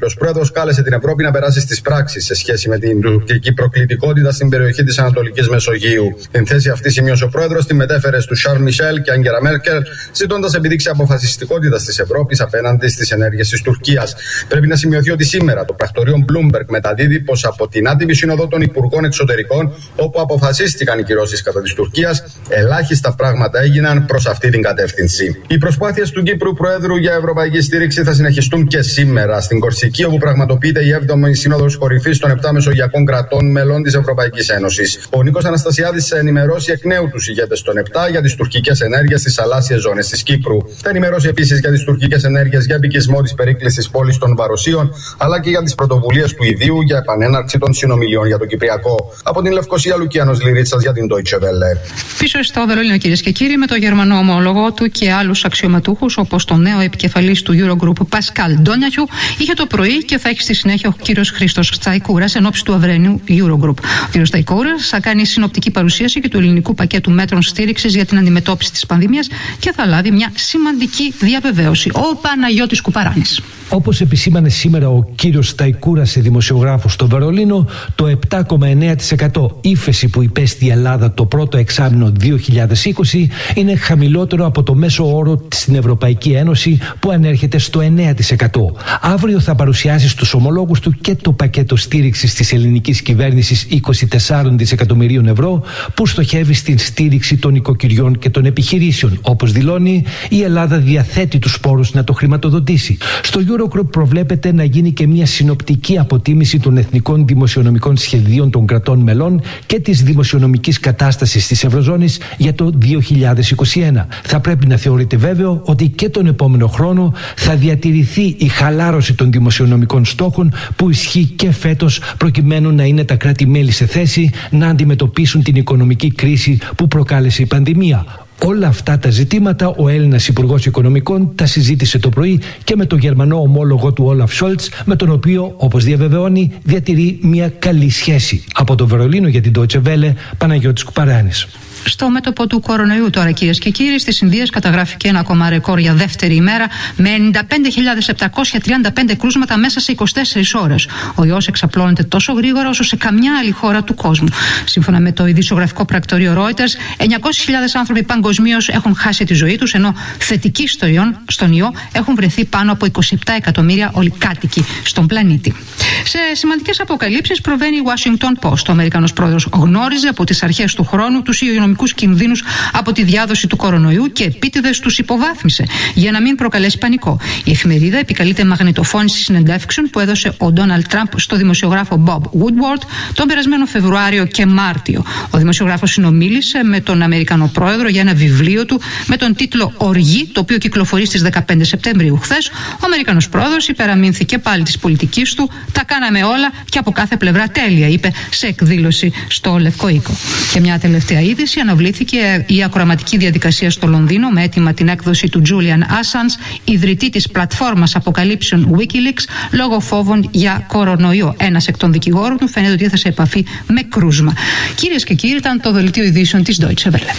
Πρωθυπουργός κάλεσε την Ευρώπη να περάσει στις πράξεις σε σχέση με την τουρκική προκλητικότητα στην περιοχή της Ανατολικής Μεσογείου. Την θέση αυτή σημείωσε ο Πρόεδρος, τη μετέφερε στους Σαρλ Μισελ και Άγγελα Μέρκελ, ζητώντας επιδείξει αποφασιστικότητα της Ευρώπης απέναντι στις ενέργειες της Τουρκίας. Πρέπει να σημειωθεί ότι σήμερα το πρακτορείο Bloomberg μεταδίδει πως από την άτυπη σύνοδο των Υπουργών Εξωτερικών, όπου αποφασίστηκαν οι κυρώσεις κατά της Τουρκίας, ελάχιστα πράγματα έγιναν προς αυτή την κατεύθυνση. Οι προσπάθειες του Κύπρου Προέδρου για ευρωπαϊκή στήριξη θα συνεχιστούν και σήμερα στην Κορσική, όπου πραγματοποιείται η έβδομη Σύνοδος Κορυφής των επτά Μεσογειακών κρατών μελών της Ευρωπαϊκής Ένωσης. Ο Νίκος Αναστασιάδης θα ενημερώσει εκ νέου τους ηγέτες των επτά για τις τουρκικές ενέργειες στις θαλάσσιες ζώνες της Κύπρου. Θα ενημερώσει επίσης για τις τουρκικές ενέργειες για επικισμό της περίκλεισης πόλης των Βαροσίων, αλλά και για τις πρωτοβουλίες του ιδίου για επανέναρξη των συνομιλιών για το Κυπριακό. Από την Λευκοσία, Λουκιάνος Λυρίτσας για την Deutsche Welle. Πίσω στο Βερολίνο, κυρίες και κύριοι, με το γερμανό ομόλογο του και άλλους αξιωματούχους, όπως τον νέο επικεφαλής του Eurogroup Πασκάλ Ντόνιαχιου, είχε το πρωί και θα έχει στη συνέχεια ο κύριος Χρήστος Τσαϊκούρας εν ώψη του αυρένιου Eurogroup. Ο κύριος Τσαϊκούρας θα κάνει συνοπτική παρουσίαση και του ελληνικού πακέτου μέτρων στήριξης για την αντιμετώπιση της πανδημίας και θα λάβει μια σημαντική διαβεβαίωση. Ο Παναγιώτης Κουπαράνης. Όπως επισήμανε σήμερα ο κύριος Τσαϊκούρας σε δημοσιογράφους στο Βερολίνο, το επτά κόμμα εννέα τοις εκατό ύφεση που υπέστη η Ελλάδα το πρώτο εξάμηνο δύο χιλιάδες είκοσι είναι χαμηλότερο από το μέσο όρο στην Ευρωπαϊκή Ένωση που ανέρχεται στο εννέα τοις εκατό. Αύριο θα παρουσιάσει στους ομολόγους του και το πακέτο στήριξης της ελληνικής κυβέρνησης είκοσι τέσσερα δισεκατομμυρίων ευρώ που στοχεύει στην στήριξη των οικοκυριών και των επιχειρήσεων. Όπως δηλώνει, η Ελλάδα διαθέτει τους πόρους να το χρηματοδοτήσει. Στο Eurogroup προβλέπεται να γίνει και μια συνοπτική αποτίμηση των εθνικών δημοσιονομικών σχεδίων των κρατών μελών και της δημοσιονομικής κατάστασης της Ευρωζώνης για το δύο χιλιάδες είκοσι ένα. Θα πρέπει να θεωρείται βέβαιο ότι και τον επόμενο χρόνο θα διατηρηθεί η χαλάρωση των δημοσιονομικών στόχων που ισχύει και φέτος, προκειμένου να είναι τα κράτη-μέλη σε θέση να αντιμετωπίσουν την οικονομική κρίση που προκάλεσε η πανδημία. Όλα αυτά τα ζητήματα ο Έλληνας Υπουργός Οικονομικών τα συζήτησε το πρωί και με τον Γερμανό ομόλογο του Όλαφ Σόλτς, με τον οποίο, όπως διαβεβαιώνει, διατηρεί μια καλή σχέση. Από το Βερολίνο για την Deutsche Welle, Παναγιώτης Κουπαράνης. Στο μέτωπο του κορονοϊού τώρα, κυρίες και κύριοι, στις Ινδίες καταγράφηκε ένα ακόμα ρεκόρ για δεύτερη ημέρα με ενενήντα πέντε χιλιάδες επτακόσια τριάντα πέντε κρούσματα μέσα σε είκοσι τέσσερις ώρες. Ο ιός εξαπλώνεται τόσο γρήγορα όσο σε καμιά άλλη χώρα του κόσμου. Σύμφωνα με το ειδησιογραφικό πρακτορείο Reuters, εννιακόσιες χιλιάδες άνθρωποι παγκοσμίως έχουν χάσει τη ζωή τους, ενώ θετικοί στο ιό, στον ιό έχουν βρεθεί πάνω από είκοσι επτά εκατομμύρια όλοι κάτοικοι στον πλανήτη. Σε σημαντικές αποκαλύψεις προβαίνει η Washington Post. Ο Αμερικανός πρόεδρος γνώριζε από τις αρχές του χρόνου τους υγειονομικούς κινδύνους από τη διάδοση του κορονοϊού και επίτηδες τους υποβάθμισε για να μην προκαλέσει πανικό. Η εφημερίδα επικαλείται μαγνητοφώνηση συνεντεύξεων που έδωσε ο Ντόναλντ Τραμπ στο δημοσιογράφο Bob Woodward τον περασμένο Φεβρουάριο και Μάρτιο. Ο δημοσιογράφος συνομίλησε με τον Αμερικανό πρόεδρο για ένα βιβλίο του με τον τίτλο «Οργή», το οποίο κυκλοφορεί στις δεκαπέντε Σεπτεμβρίου χθες. Ο Αμερικανός πρόεδρος υπεραμείνθηκε πάλι της πολιτικής του. Τα κάναμε όλα και από κάθε πλευρά τέλεια, είπε σε εκδήλωση στο Λευκό Οίκο. Και μια τελευταία είδηση: αναβλήθηκε η ακροαματική διαδικασία στο Λονδίνο με αίτημα την έκδοση του Julian Assange, ιδρυτή της πλατφόρμας αποκαλύψεων Wikileaks, λόγω φόβων για κορονοϊό. Ένας εκ των δικηγόρων του φαίνεται ότι ήρθε σε επαφή με κρούσμα. Κυρίες και κύριοι, ήταν το δελτίο ειδήσεων της Deutsche Welle.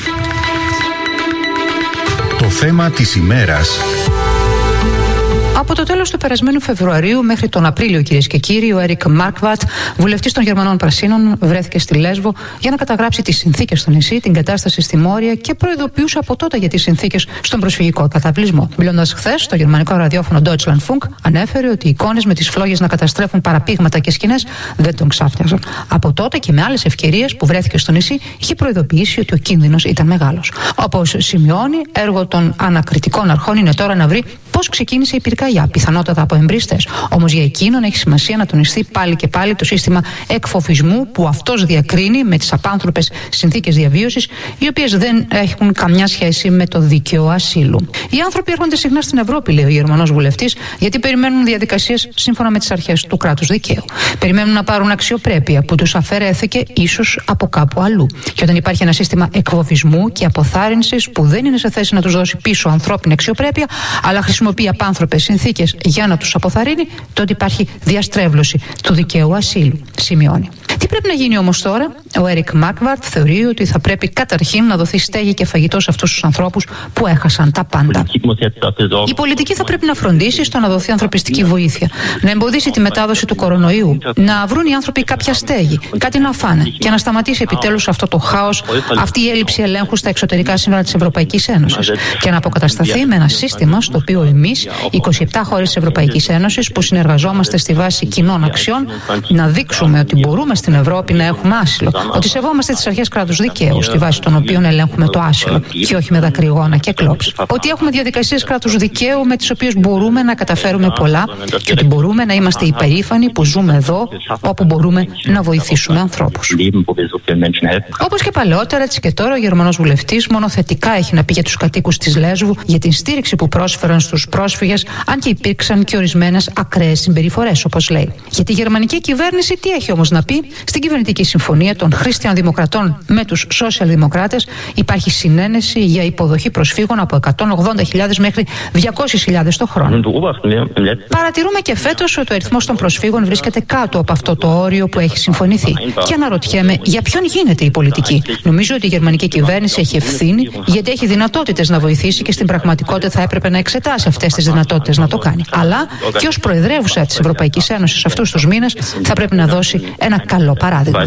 Το θέμα της ημέρας. Από το τέλος του περασμένου Φεβρουαρίου μέχρι τον Απρίλιο, κυρίες και κύριοι, ο Έρικ Μάρκβατ, βουλευτής των Γερμανών Πρασίνων, βρέθηκε στη Λέσβο για να καταγράψει τις συνθήκες στο νησί, την κατάσταση στη Μόρια και προειδοποιούσε από τότε για τις συνθήκες στον προσφυγικό καταβλισμό. Μιλώντας χθες στο γερμανικό ραδιόφωνο Deutschlandfunk, ανέφερε ότι οι εικόνες με τις φλόγες να καταστρέφουν παραπήγματα και σκηνές δεν τον ξάφτιαζαν. Από τότε και με άλλες ευκαιρίες που βρέθηκε στο νησί, είχε προειδοποιήσει ότι ο κίνδυνος ήταν μεγάλος. Όπως σημειώνει, έργο των ανακριτικών αρχών είναι τώρα να βρει πώς ξεκίνησε η πυρκαγιά, πιθανότατα από εμπρίστες. Όμως για εκείνον έχει σημασία να τονιστεί πάλι και πάλι το σύστημα εκφοβισμού που αυτός διακρίνει με τις απάνθρωπες συνθήκες διαβίωσης, οι οποίες δεν έχουν καμιά σχέση με το δίκαιο ασύλου. Οι άνθρωποι έρχονται συχνά στην Ευρώπη, λέει ο Γερμανός βουλευτής, γιατί περιμένουν διαδικασίες σύμφωνα με τις αρχές του κράτους δικαίου. Περιμένουν να πάρουν αξιοπρέπεια που τους αφαιρέθηκε ίσως από κάπου αλλού. Και όταν υπάρχει ένα σύστημα εκφοβισμού και αποθάρρυνσης που δεν είναι σε θέση να τους δώσει πίσω ανθρώπινη αξιοπρέπεια, αλλά χρησιμοποιεί απάνθρωπες συνθήκες για να τους αποθαρρύνει, τότε υπάρχει διαστρέβλωση του δικαίου ασύλου, σημειώνει. Τι πρέπει να γίνει όμως τώρα? Ο Έρικ Μάρκβαρτ θεωρεί ότι θα πρέπει καταρχήν να δοθεί στέγη και φαγητό σε αυτούς τους ανθρώπους που έχασαν τα πάντα. Η πολιτική θα πρέπει να φροντίσει στο να δοθεί ανθρωπιστική βοήθεια, να εμποδίσει τη μετάδοση του κορονοϊού, να βρουν οι άνθρωποι κάποια στέγη, κάτι να φάνε και να σταματήσει επιτέλους αυτό το χάος, αυτή η έλλειψη ελέγχου στα εξωτερικά σύνορα της Ευρωπαϊκής Ένωσης και να αποκατασταθεί με ένα σύστημα στο οποίο εμείς, είκοσι επτά χώρες της Ευρωπαϊκής Ένωσης που συνεργαζόμαστε στη βάση κοινών αξιών, να δείξουμε ότι μπορούμε στην Ευρώπη να έχουμε άσυλο, ότι σεβόμαστε τις αρχές κράτους δικαίου, στη βάση των οποίων ελέγχουμε το άσυλο και όχι με δακρυγόνα και κλόψη. Ότι έχουμε διαδικασίες κράτους δικαίου με τις οποίες μπορούμε να καταφέρουμε πολλά και ότι μπορούμε να είμαστε υπερήφανοι που ζούμε εδώ, όπου μπορούμε να βοηθήσουμε ανθρώπους. Όπως και παλαιότερα, έτσι και τώρα, ο Γερμανός βουλευτής μόνο θετικά έχει να πει για τους κατοίκους της Λέσβου, για την στήριξη που πρόσφεραν στους πρόσφυγες, αν και υπήρξαν και ορισμένες ακραίες συμπεριφορές, όπως λέει. Για τη γερμανική κυβέρνηση, τι έχει όμως να πει? Στην κυβερνητική συμφωνία των χριστιανοδημοκρατών με τους σοσιαλδημοκράτες υπάρχει συνένεση για υποδοχή προσφύγων από εκατόν ογδόντα χιλιάδες μέχρι διακόσιες χιλιάδες το χρόνο. Παρατηρούμε και φέτος ότι ο αριθμός των προσφύγων βρίσκεται κάτω από αυτό το όριο που έχει συμφωνηθεί. Και αναρωτιέμαι για ποιον γίνεται η πολιτική. Νομίζω ότι η γερμανική κυβέρνηση έχει ευθύνη, γιατί έχει δυνατότητες να βοηθήσει και στην πραγματικότητα θα έπρεπε να εξετάσει αυτές τις δυνατότητες να το κάνει. Αλλά και ως προεδρεύουσα της Ευρωπαϊκής Ένωσης αυτούς τους μήνες θα πρέπει να δώσει ένα καλό παράδειγμα.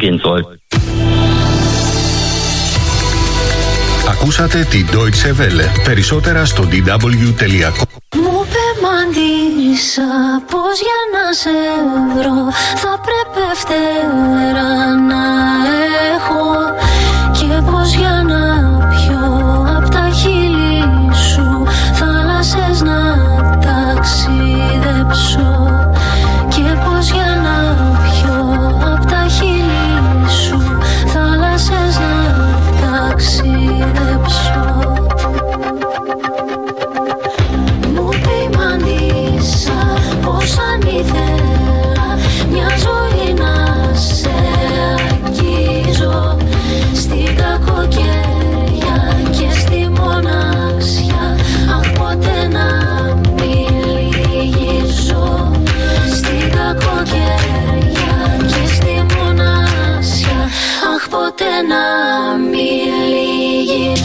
Ακούσατε την Deutsche Welle. Περισσότερα στο ντι ντάμπλιου τελεία κομ. Μου πεμαντήσα πως για να σε βρω θα πρέπει φτερά να έχω και πως για να πιω απ' τα χείλη σου θάλασσες να ταξιδέψω και πως για να πιω απ' τα χείλη σου θάλασσες να ταξιδέψω. Μου ποιμαντήσα πως αν ήθελα μια ζωή να σε αγγίζω στην κακοκαιρία και στη μοναξιά, αχ ποτέ να μην λυγίζω στην κακοκαιρία και στη μοναξιά, αχ ποτέ να μην λυγίζω.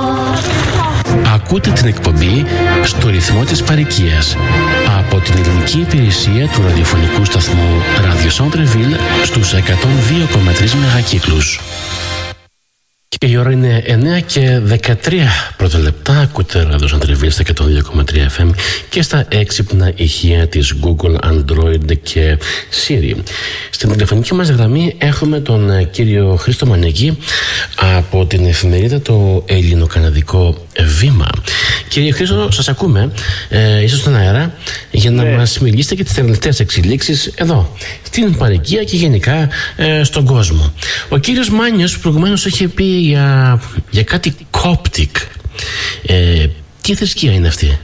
Ακούτε την εκπομπή στο ρυθμό της παροικίας από την Ελληνική ραδιοφωνική υπηρεσία του ραδιοφωνικού σταθμού Radio Centre-Ville στους εκατόν δύο κόμμα τρία μεγακύκλους. Και η ώρα είναι εννέα και δεκατρία πρώτα λεπτά. Ακούτε Radio Centre-Ville στα εκατόν δύο κόμμα τρία εφ εμ και στα έξυπνα ηχεία της Google, Android και Siri. Στην τηλεφωνική μας γραμμή έχουμε τον κύριο Χρήστο Μανίκη από την εφημερίδα το Ελληνοκαναδικό Βήμα. Κύριε Χρήστο, σας ακούμε. Ε, είστε στον αέρα για να ναι. μας μιλήσετε για τις τελευταίες εξελίξεις εδώ, στην παροικία και γενικά ε, στον κόσμο. Ο κύριος Μάνιος προηγουμένως είχε πει για, για κάτι Coptic. Ε, τι θρησκεία είναι αυτή?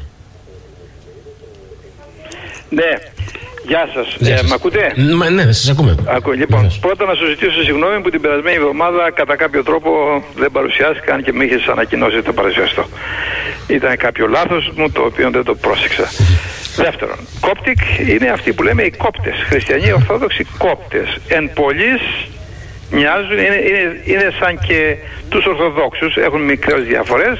Ναι. Γεια σας. Γεια ε, σας. Μ' ακούτε? Μα, ναι, σας ακούμε. Ακού, λοιπόν, πρώτα να σου ζητήσω συγγνώμη που την περασμένη εβδομάδα κατά κάποιο τρόπο δεν παρουσιάστηκαν και με είχες ανακοινώσει ότι θα παρουσιαστώ. Ήταν κάποιο λάθος μου το οποίο δεν το πρόσεξα. Δεύτερον, Coptic είναι αυτοί που λέμε οι κόπτες, χριστιανοί ορθόδοξοι κόπτες. Εν πολλοίς μοιάζουν, είναι, είναι, είναι σαν και τους Ορθοδόξους, έχουν μικρές διαφορές.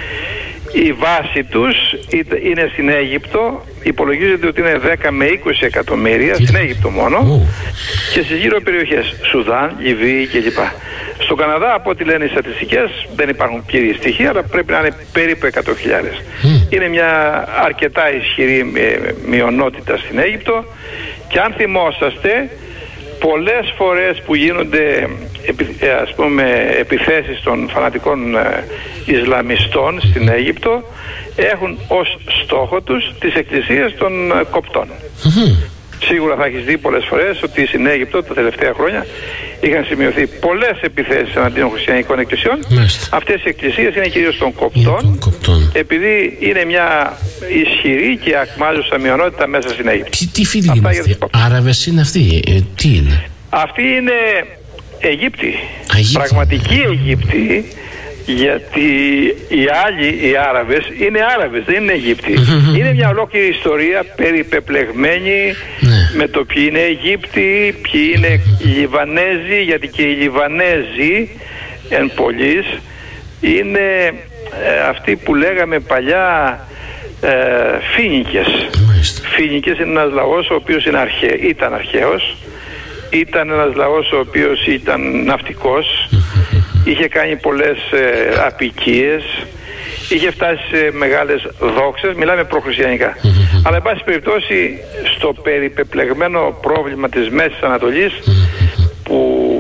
Η βάση τους είναι στην Αίγυπτο, υπολογίζεται ότι είναι δέκα με είκοσι εκατομμύρια, στην Αίγυπτο μόνο, και στις γύρω περιοχές, Σουδάν, Λιβύη κλπ. Στον Καναδά, από ό,τι λένε οι στατιστικές, δεν υπάρχουν πλήρη στοιχεία, αλλά πρέπει να είναι περίπου εκατό χιλιάδες. Είναι μια αρκετά ισχυρή μειονότητα στην Αίγυπτο και αν θυμόσαστε, πολλές φορές που γίνονται ας πούμε επιθέσεις των φανατικών ε, Ισλαμιστών στην Αίγυπτο έχουν ως στόχο τους τις εκκλησίες των ε, κοπτών. Mm-hmm. Σίγουρα θα έχεις δει πολλές φορές ότι στην Αίγυπτο τα τελευταία χρόνια είχαν σημειωθεί πολλές επιθέσεις εναντίον χριστιανικών εκκλησιών. Mm-hmm. Αυτές οι εκκλησίες είναι κυρίως των κοπτών, κοπτών, επειδή είναι μια ισχυρή και ακμάζουσα μειονότητα μέσα στην Αίγυπτο. Τι, τι φίλοι είναι αυτοί? Άραβες είναι αυτοί? Ε, τι είναι? Αυτοί είναι Αιγύπτιοι, πραγματικοί Αιγύπτιοι, γιατί οι άλλοι, οι Άραβες, είναι Άραβες, δεν είναι Αιγύπτιοι. Είναι μια ολόκληρη ιστορία περιπεπλεγμένη με το ποιοι είναι Αιγύπτιοι, ποιοι είναι Λιβανέζοι, γιατί και οι Λιβανέζοι εν πολλοίς είναι ε, αυτοί που λέγαμε παλιά ε, Φίνικες. Φίνικες είναι ένας λαός ο οποίος είναι αρχαί, ήταν αρχαίος. Ήταν ένας λαός ο οποίος ήταν ναυτικός, είχε κάνει πολλές ε, απικίες, είχε φτάσει σε μεγάλες δόξες, μιλάμε προχριστιανικά. Αλλά εν πάση περιπτώσει στο περιπεπλεγμένο πρόβλημα της Μέσης Ανατολής που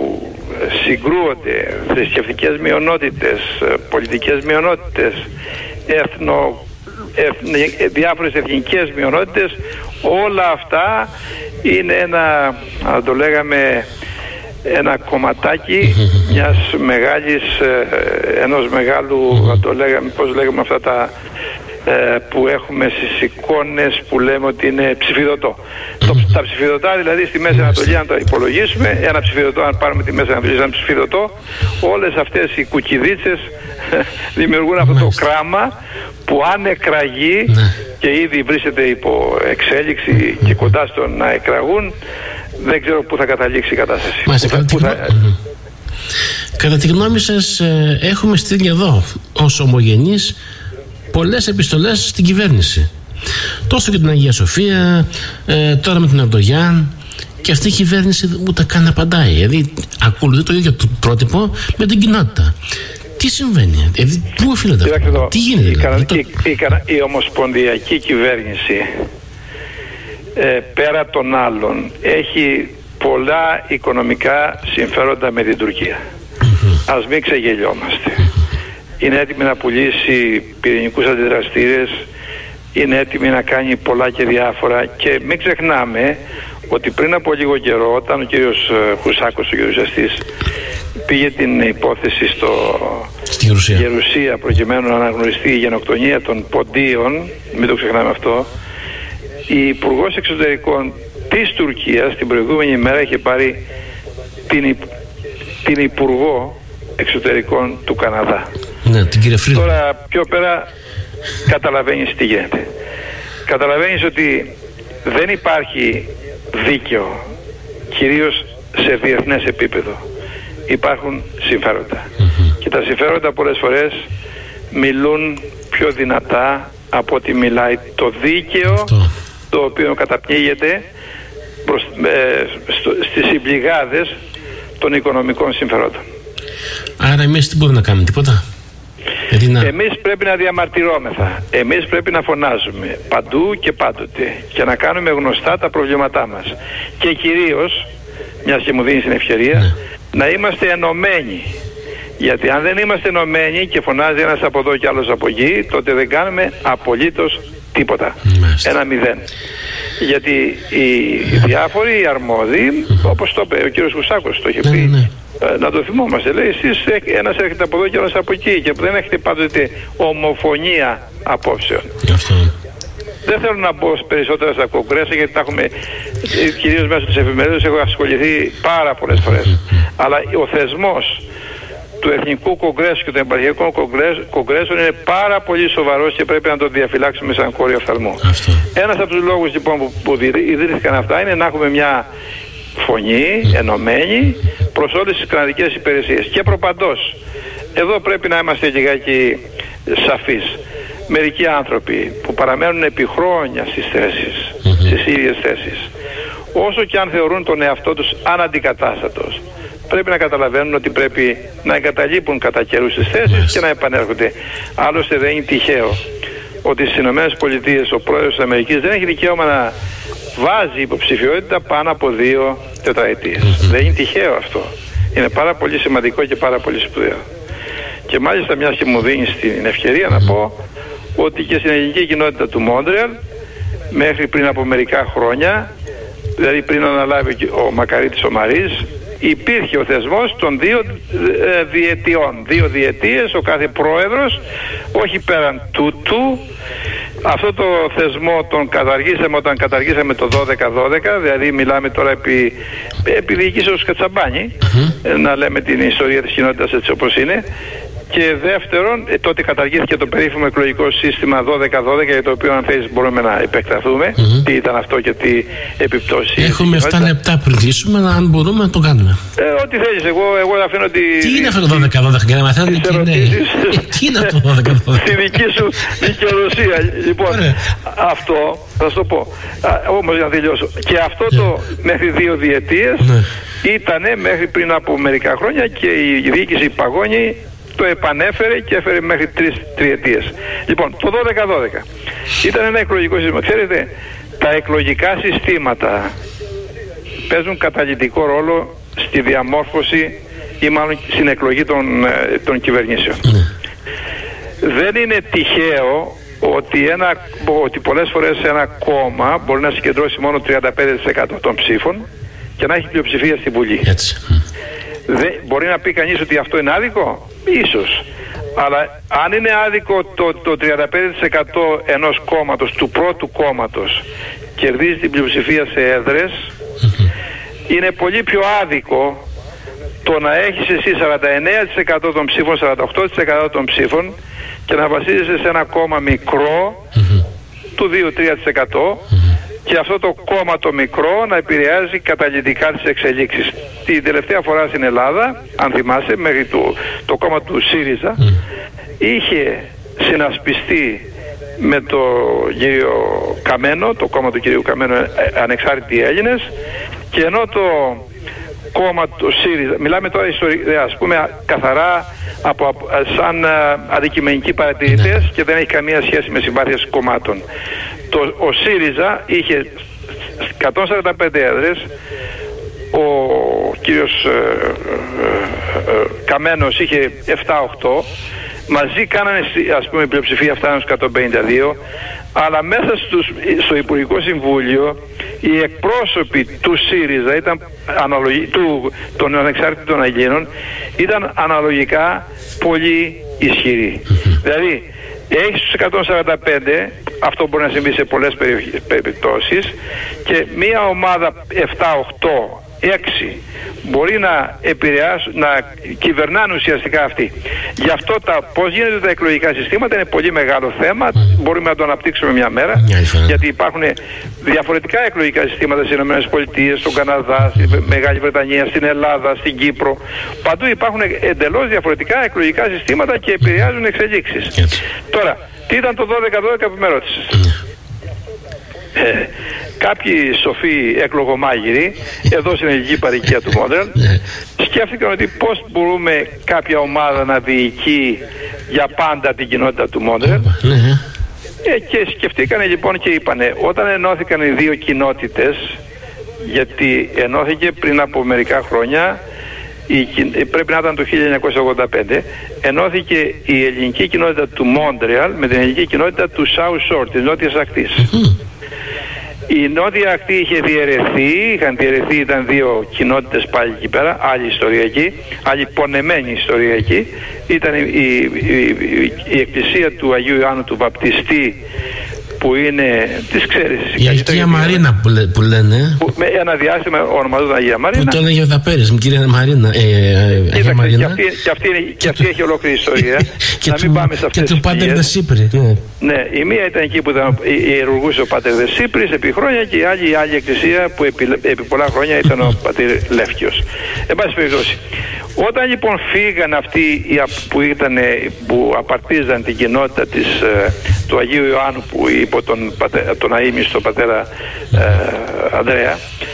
συγκρούονται θρησκευτικές μειονότητες, πολιτικές μειονότητες, εθνο, εθνο, διάφορες εθνικές μειονότητες, όλα αυτά είναι ένα, να το λέγαμε, ένα κομματάκι μιας μεγάλης, ενός μεγάλου, να το λέγαμε, πώς λέγαμε αυτά τα που έχουμε στις εικόνες που λέμε ότι είναι ψηφιδωτό. Το, τα ψηφιδωτά δηλαδή στη Μέση Ανατολή, αν τα υπολογίσουμε, ένα ψηφιδωτό, αν πάρουμε τη Μέση Ανατολή σαν ψηφιδωτό, όλες αυτές οι κουκκιδίτσες δημιουργούν αυτό το κράμα που αν εκραγεί και ήδη βρίσκεται υπό εξέλιξη και κοντά στο να εκραγούν, δεν ξέρω πού θα καταλήξει η κατάσταση. Μάλιστα, κατά, τη... θα... κατά τη γνώμη σας έχουμε στείλει εδώ ως ομογενείς πολλές επιστολές στην κυβέρνηση, τόσο και την Αγία Σοφία, ε, τώρα με τον Ερντογάν, και αυτή η κυβέρνηση ούτε καν απαντάει. Δηλαδή ακολουθεί το ίδιο το πρότυπο με την κοινότητα. Τι συμβαίνει, δηλαδή, πού οφείλεται αυτό, τι γίνεται? Η, δηλαδή, η, η, η, η ομοσπονδιακή κυβέρνηση ε, πέρα των άλλων έχει πολλά οικονομικά συμφέροντα με την Τουρκία. Mm-hmm. Ας μην ξεγελιόμαστε. Mm-hmm. Είναι έτοιμη να πουλήσει πυρηνικούς αντιδραστήρες, είναι έτοιμη να κάνει πολλά και διάφορα, και μην ξεχνάμε ότι πριν από λίγο καιρό, όταν ο κύριος Κουσάκος, ο γερουσιαστής, πήγε την υπόθεση στο στη Γερουσία. Γερουσία προκειμένου να αναγνωριστεί η γενοκτονία των Ποντίων, μην το ξεχνάμε αυτό, η Υπουργός Εξωτερικών της Τουρκίας την προηγούμενη μέρα είχε πάρει την, την Υπουργό Εξωτερικών του Καναδά. Ναι, την κυρία Φρύδη. Τώρα πιο πέρα καταλαβαίνεις τι γίνεται. Καταλαβαίνεις ότι δεν υπάρχει δίκαιο, κυρίως σε διεθνές επίπεδο. Υπάρχουν συμφέροντα. Mm-hmm. Και τα συμφέροντα πολλές φορές μιλούν πιο δυνατά από ότι μιλάει το δίκαιο. Αυτό. το οποίο καταπνίγεται προς, ε, στο, στις συμπληγάδες των οικονομικών συμφερόντων. Άρα εμείς τι μπορούμε να κάνουμε, τίποτα? Να... Εμείς πρέπει να διαμαρτυρόμεθα, εμείς πρέπει να φωνάζουμε παντού και πάντοτε και να κάνουμε γνωστά τα προβλήματά μας και κυρίως, μιας και μου δίνει την ευκαιρία, ναι. να είμαστε ενωμένοι. Γιατί αν δεν είμαστε ενωμένοι και φωνάζει ένας από εδώ και άλλος από εκεί, τότε δεν κάνουμε απολύτως τίποτα. Μάλιστα. Ένα μηδέν. Γιατί οι διάφοροι, οι αρμόδιοι, όπως το είπε ο κύριος Κουσάκος, το είχε πει, ναι, ναι. να το θυμόμαστε, λέει, εσείς ένας έρχεται από εδώ και ένας από εκεί και δεν έχετε πάντοτε ομοφωνία απόψεων. Αυτό. Δεν θέλω να μπω περισσότερα στα κογκρέσα, γιατί τα έχουμε, κυρίως μέσω της εφημερίδας, έχω ασχοληθεί πάρα πολλές φορές. Αλλά ο θεσμός του Εθνικού Κογκρέσου και των Επαρχιακών Κογκρέσων είναι πάρα πολύ σοβαρός και πρέπει να το διαφυλάξουμε σαν κόριο οφθαλμού. Ένας από τους λόγους λοιπόν που, που ιδρύθηκαν αυτά είναι να έχουμε μια φωνή ενωμένη προς όλες τις κρατικές υπηρεσίες και προπαντός. Εδώ πρέπει να είμαστε λιγάκι σαφείς. Μερικοί άνθρωποι που παραμένουν επί χρόνια στις θέσεις, mm-hmm. στις ίδιες θέσεις, όσο και αν θεωρούν τον εαυτό τους αναντικατάστατος, πρέπει να καταλαβαίνουν ότι πρέπει να εγκαταλείπουν κατά καιρούς τις θέσεις yes. και να επανέρχονται. Άλλωστε δεν είναι τυχαίο ότι στις Ηνωμένες Πολιτείες ο πρόεδρος της Αμερικής δεν έχει δικαίωμα να βάζει υποψηφιότητα πάνω από δύο τετραετίες. Mm-hmm. Δεν είναι τυχαίο αυτό. Είναι πάρα πολύ σημαντικό και πάρα πολύ σπουδαίο. Και μάλιστα μιας και μου δίνει την ευκαιρία mm-hmm. να πω ότι και στην ελληνική κοινότητα του Μόντρεαλ μέχρι πριν από μερικά χρόνια, δηλαδή πριν αναλάβει ο Μακαρίτης ο Μαρίς, υπήρχε ο θεσμός των δύο ε, διετιών. Δύο διετίες ο κάθε πρόεδρος, όχι πέραν τούτου. Αυτό το θεσμό τον καταργήσαμε όταν καταργήσαμε το δώδεκα δώδεκα, δηλαδή μιλάμε τώρα επί, επί διοικήσεως Κατσαμπάνη, mm-hmm. να λέμε την ιστορία της κοινότητας έτσι όπως είναι. Και δεύτερον, ε, τότε καταργήθηκε το περίφημο εκλογικό σύστημα δώδεκα δώδεκα, για το οποίο αν θέλεις μπορούμε να επεκταθούμε. Mm-hmm. Τι ήταν αυτό και τι επιπτώσεις. Έχουμε επτά λεπτά πριν κλείσουμε, αν μπορούμε να το κάνουμε. Ε, ό,τι θέλεις, εγώ, εγώ αφήνω τη... Τι είναι αυτό το δώδεκα δώδεκα, για να μαθαίνουν και είναι... Τι είναι αυτό το δώδεκα δώδεκα. Στη δική σου δικαιοδοσία. Λοιπόν, αυτό, θα σου το πω, όμως για να τελειώσω. Και αυτό το μέχρι δύο διετίες ήτανε μέχρι πριν από μερικά χρόνια και η διοίκηση Παγώνη το επανέφερε και έφερε μέχρι τρεις τριετίες. Λοιπόν, το δώδεκα δώδεκα ήταν ένα εκλογικό σύστημα. Ξέρετε, τα εκλογικά συστήματα παίζουν καταλυτικό ρόλο στη διαμόρφωση ή μάλλον στην εκλογή των, των κυβερνήσεων. Mm. Δεν είναι τυχαίο ότι, ένα, ότι πολλές φορές ένα κόμμα μπορεί να συγκεντρώσει μόνο τριάντα πέντε τοις εκατό των ψήφων και να έχει πλειοψηφία στη Βουλή. Έτσι. Δεν, μπορεί να πει κανείς ότι αυτό είναι άδικο? Ίσως. Αλλά αν είναι άδικο το, το τριάντα πέντε τοις εκατό ενός κόμματος, του πρώτου κόμματος, κερδίζει την πλειοψηφία σε έδρες, mm-hmm. είναι πολύ πιο άδικο το να έχεις εσύ σαράντα εννέα τοις εκατό των ψήφων, σαράντα οκτώ τοις εκατό των ψήφων και να βασίζεσαι σε ένα κόμμα μικρό mm-hmm. του δύο με τρία τοις εκατό mm-hmm. και αυτό το κόμμα το μικρό να επηρεάζει καταλυτικά τις εξελίξεις. Την τελευταία φορά στην Ελλάδα, αν θυμάσαι, μέχρι το, το κόμμα του ΣΥΡΙΖΑ mm. είχε συνασπιστεί με το κύριο Καμένο, το κόμμα του κυρίου Καμένου, Ανεξάρτητοι Έλληνες, και ενώ το κόμμα του ΣΥΡΙΖΑ, μιλάμε τώρα ιστορικά, ας πούμε καθαρά από, σαν αντικειμενικοί παρατηρητές mm. και δεν έχει καμία σχέση με συμπάθειες κομμάτων. Το, ο ΣΥΡΙΖΑ είχε εκατόν σαράντα πέντε έδρες, ο κύριος ε, ε, ε, Καμένος είχε επτά οκτώ, μαζί κάνανε ας πούμε πλειοψηφία φτάνουν στους εκατόν πενήντα δύο, αλλά μέσα στους, στο Υπουργικό Συμβούλιο οι εκπρόσωποι του ΣΥΡΙΖΑ ήταν αναλογι, του, των ανεξάρτητων Ελλήνων ήταν αναλογικά πολύ ισχυροί. Δηλαδή έχεις τους εκατόν σαράντα πέντε, αυτό μπορεί να συμβεί σε πολλές περιπτώσεις, και μία ομάδα επτά οκτώ έξι μπορεί να επηρεάσουν, να κυβερνάνε ουσιαστικά αυτοί. Γι' αυτό τα, πώς γίνονται τα εκλογικά συστήματα είναι πολύ μεγάλο θέμα. Μπορούμε να το αναπτύξουμε μια μέρα, γιατί υπάρχουν διαφορετικά εκλογικά συστήματα στις ΗΠΑ, στον Καναδά, στη Μεγάλη Βρετανία, στην Ελλάδα, στην Κύπρο. Παντού υπάρχουν εντελώς διαφορετικά εκλογικά συστήματα και επηρεάζουν εξελίξεις. Τώρα, τι ήταν το δώδεκα δώδεκα που με ρώτησες? Ε, κάποιοι σοφοί εκλογομάγειροι εδώ στην ελληνική παροικία του Μόντρεαλ σκέφτηκαν ότι πώς μπορούμε κάποια ομάδα να διοικεί για πάντα την κοινότητα του Μόντρεαλ. Ε, και σκεφτήκανε λοιπόν και είπανε, όταν ενώθηκαν οι δύο κοινότητες, γιατί ενώθηκε πριν από μερικά χρόνια, η, πρέπει να ήταν το χίλια εννιακόσια ογδόντα πέντε, ενώθηκε η ελληνική κοινότητα του Μόντρεαλ με την ελληνική κοινότητα του South Shore, της νότιας ακτής. Η νότια ακτή είχε διαιρεθεί, είχαν διαιρεθεί, ήταν δύο κοινότητες πάλι εκεί πέρα, άλλη ιστορία εκεί, άλλη πονεμένη ιστορία εκεί. Ήταν η, η, η, η εκκλησία του Αγίου Ιωάννου του Βαπτιστή, που είναι, τις ξέρεις, η Αγία Μαρίνα που, λέ, που λένε, που με ένα διάστημα ονομαζόταν Αγία Μαρίνα, που το έλεγε ο Δαπέρης, με κυρία Μαρίνα, ε, ε, Αγία Μαρίνα. Και αυτή, και αυτή, είναι, και αυτή έχει ολόκληρη ιστορία. Και να μην του, πάμε σε αυτές και του Πάτερ Δε Σύπρη. Ναι, η μία ήταν εκεί που ήταν, ιερουργούσε ο Πάτερ Δε Σύπρης επί χρόνια, και η άλλη, η άλλη εκκλησία που επί, επί πολλά χρόνια ήταν ο Πατήρ Λεύκιος. Εν πάση περιπτώσει, όταν λοιπόν φύγαν αυτοί που, ήταν, που απαρτίζαν την κοινότητα της, του Αγίου Ιωάννου, που υπό τον, τον αείμιστο πατέρα ε, Ανδρέα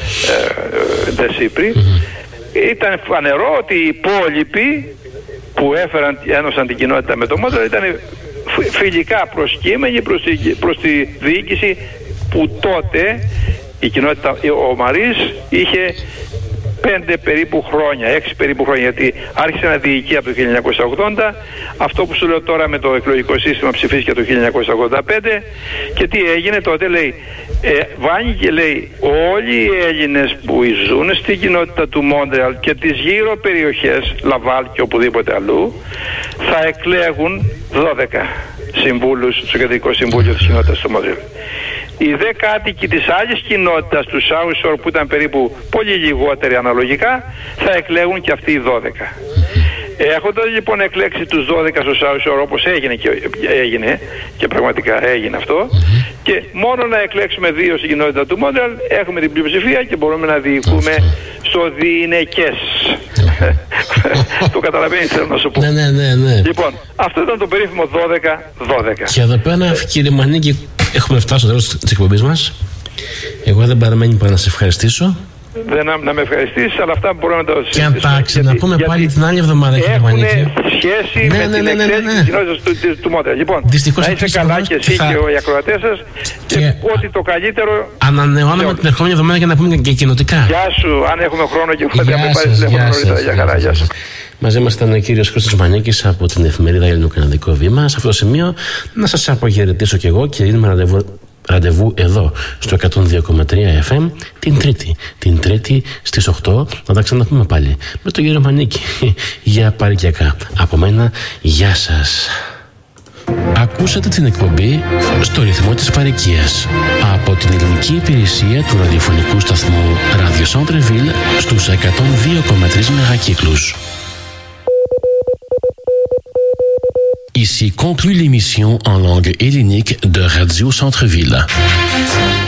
ε, Δε Σύπρη, ήταν φανερό ότι οι υπόλοιποι που έφεραν, ένωσαν την κοινότητα με το Μόντρεαλ ήταν φιλικά προσκύμενοι προς τη, προς τη διοίκηση που τότε η κοινότητα, ο Μαρίς είχε πέντε περίπου χρόνια, έξι περίπου χρόνια, γιατί άρχισε να διοικεί από το χίλια εννιακόσια ογδόντα. Αυτό που σου λέω τώρα με το εκλογικό σύστημα ψηφίστηκε το χίλια εννιακόσια ογδόντα πέντε. Και τι έγινε τότε, λέει, ε, βάνηκε, λέει, όλοι οι Έλληνες που ζουν στην κοινότητα του Μόντρεαλ και τις γύρω περιοχές, Λαβάλ και οπουδήποτε αλλού, θα εκλέγουν δώδεκα συμβούλους στο Κεντρικό Συμβούλιο της κοινότητας του Μόντρεαλ. Οι δε κάτοικοι της άλλης κοινότητας του South Shore, που ήταν περίπου πολύ λιγότεροι αναλογικά, θα εκλέγουν και αυτοί οι δώδεκα. Έχοντας λοιπόν εκλέξει τους δώδεκα στο South Shore, όπως έγινε και, έγινε και πραγματικά έγινε αυτό, και μόνο να εκλέξουμε δύο στην κοινότητα του Μόντρεαλ, έχουμε την πλειοψηφία και μπορούμε να διοικούμε στο διηνεκές. Το καταλαβαίνεις, θέλω να σου πω. Ναι, ναι, ναι, ναι. Λοιπόν, αυτό ήταν το περίφημο δώδεκα δώδεκα. Και εδώ πέρα, κύριε Μανίκη, έχουμε φτάσει στο τέλος της εκπομπής μας. Εγώ δεν παραμένει παρά να σε ευχαριστήσω. Δεν, να, να με ευχαριστήσεις, αλλά αυτά μπορώ να τα συζητήσουμε. Και αν τα ξαναπούμε πάλι την άλλη εβδομάδα, κύριε Μανίκη. Έχουν σχέση ναι, με ναι, την ναι, ναι, ναι, ναι. εξέλιξη της κοινότητας του, του, του Μόντρεαλ. Λοιπόν, δυστυχώς, να είστε καλά και εσύ θα... και οι ακροατές σας, και, και ότι το καλύτερο. Ανανεώναμε την ερχόμενη εβδομάδα για να πούμε και κοινοτικά. Γεια σου, αν έχουμε χρόνο και θα με πάρεις τηλέφωνο νωρίτερα. Γεια χαρά, γεια σου. Μαζί μας ήταν ο κύριος Χρήστος Μανίκης από την εφημερίδα Ελληνοκαναδικό Βήμα. Σε αυτό το σημείο να σας αποχαιρετήσω κι εγώ και δίνουμε ραντεβού, ραντεβού εδώ στο εκατόν δύο κόμμα τρία εφ εμ την Τρίτη. Την Τρίτη στις οκτώ να τα ξαναπούμε πάλι με τον κύριο Μανίκη για παρικιακά. Από μένα, γεια σας. Ακούσατε την εκπομπή στο ρυθμό της παροικίας από την ελληνική υπηρεσία του ραδιοφωνικού σταθμού Radio Centre-Ville στους εκατόν δύο κόμμα τρία μεγακύκλους. Ici conclut l'émission en langue hellénique de Radio Centre-Ville.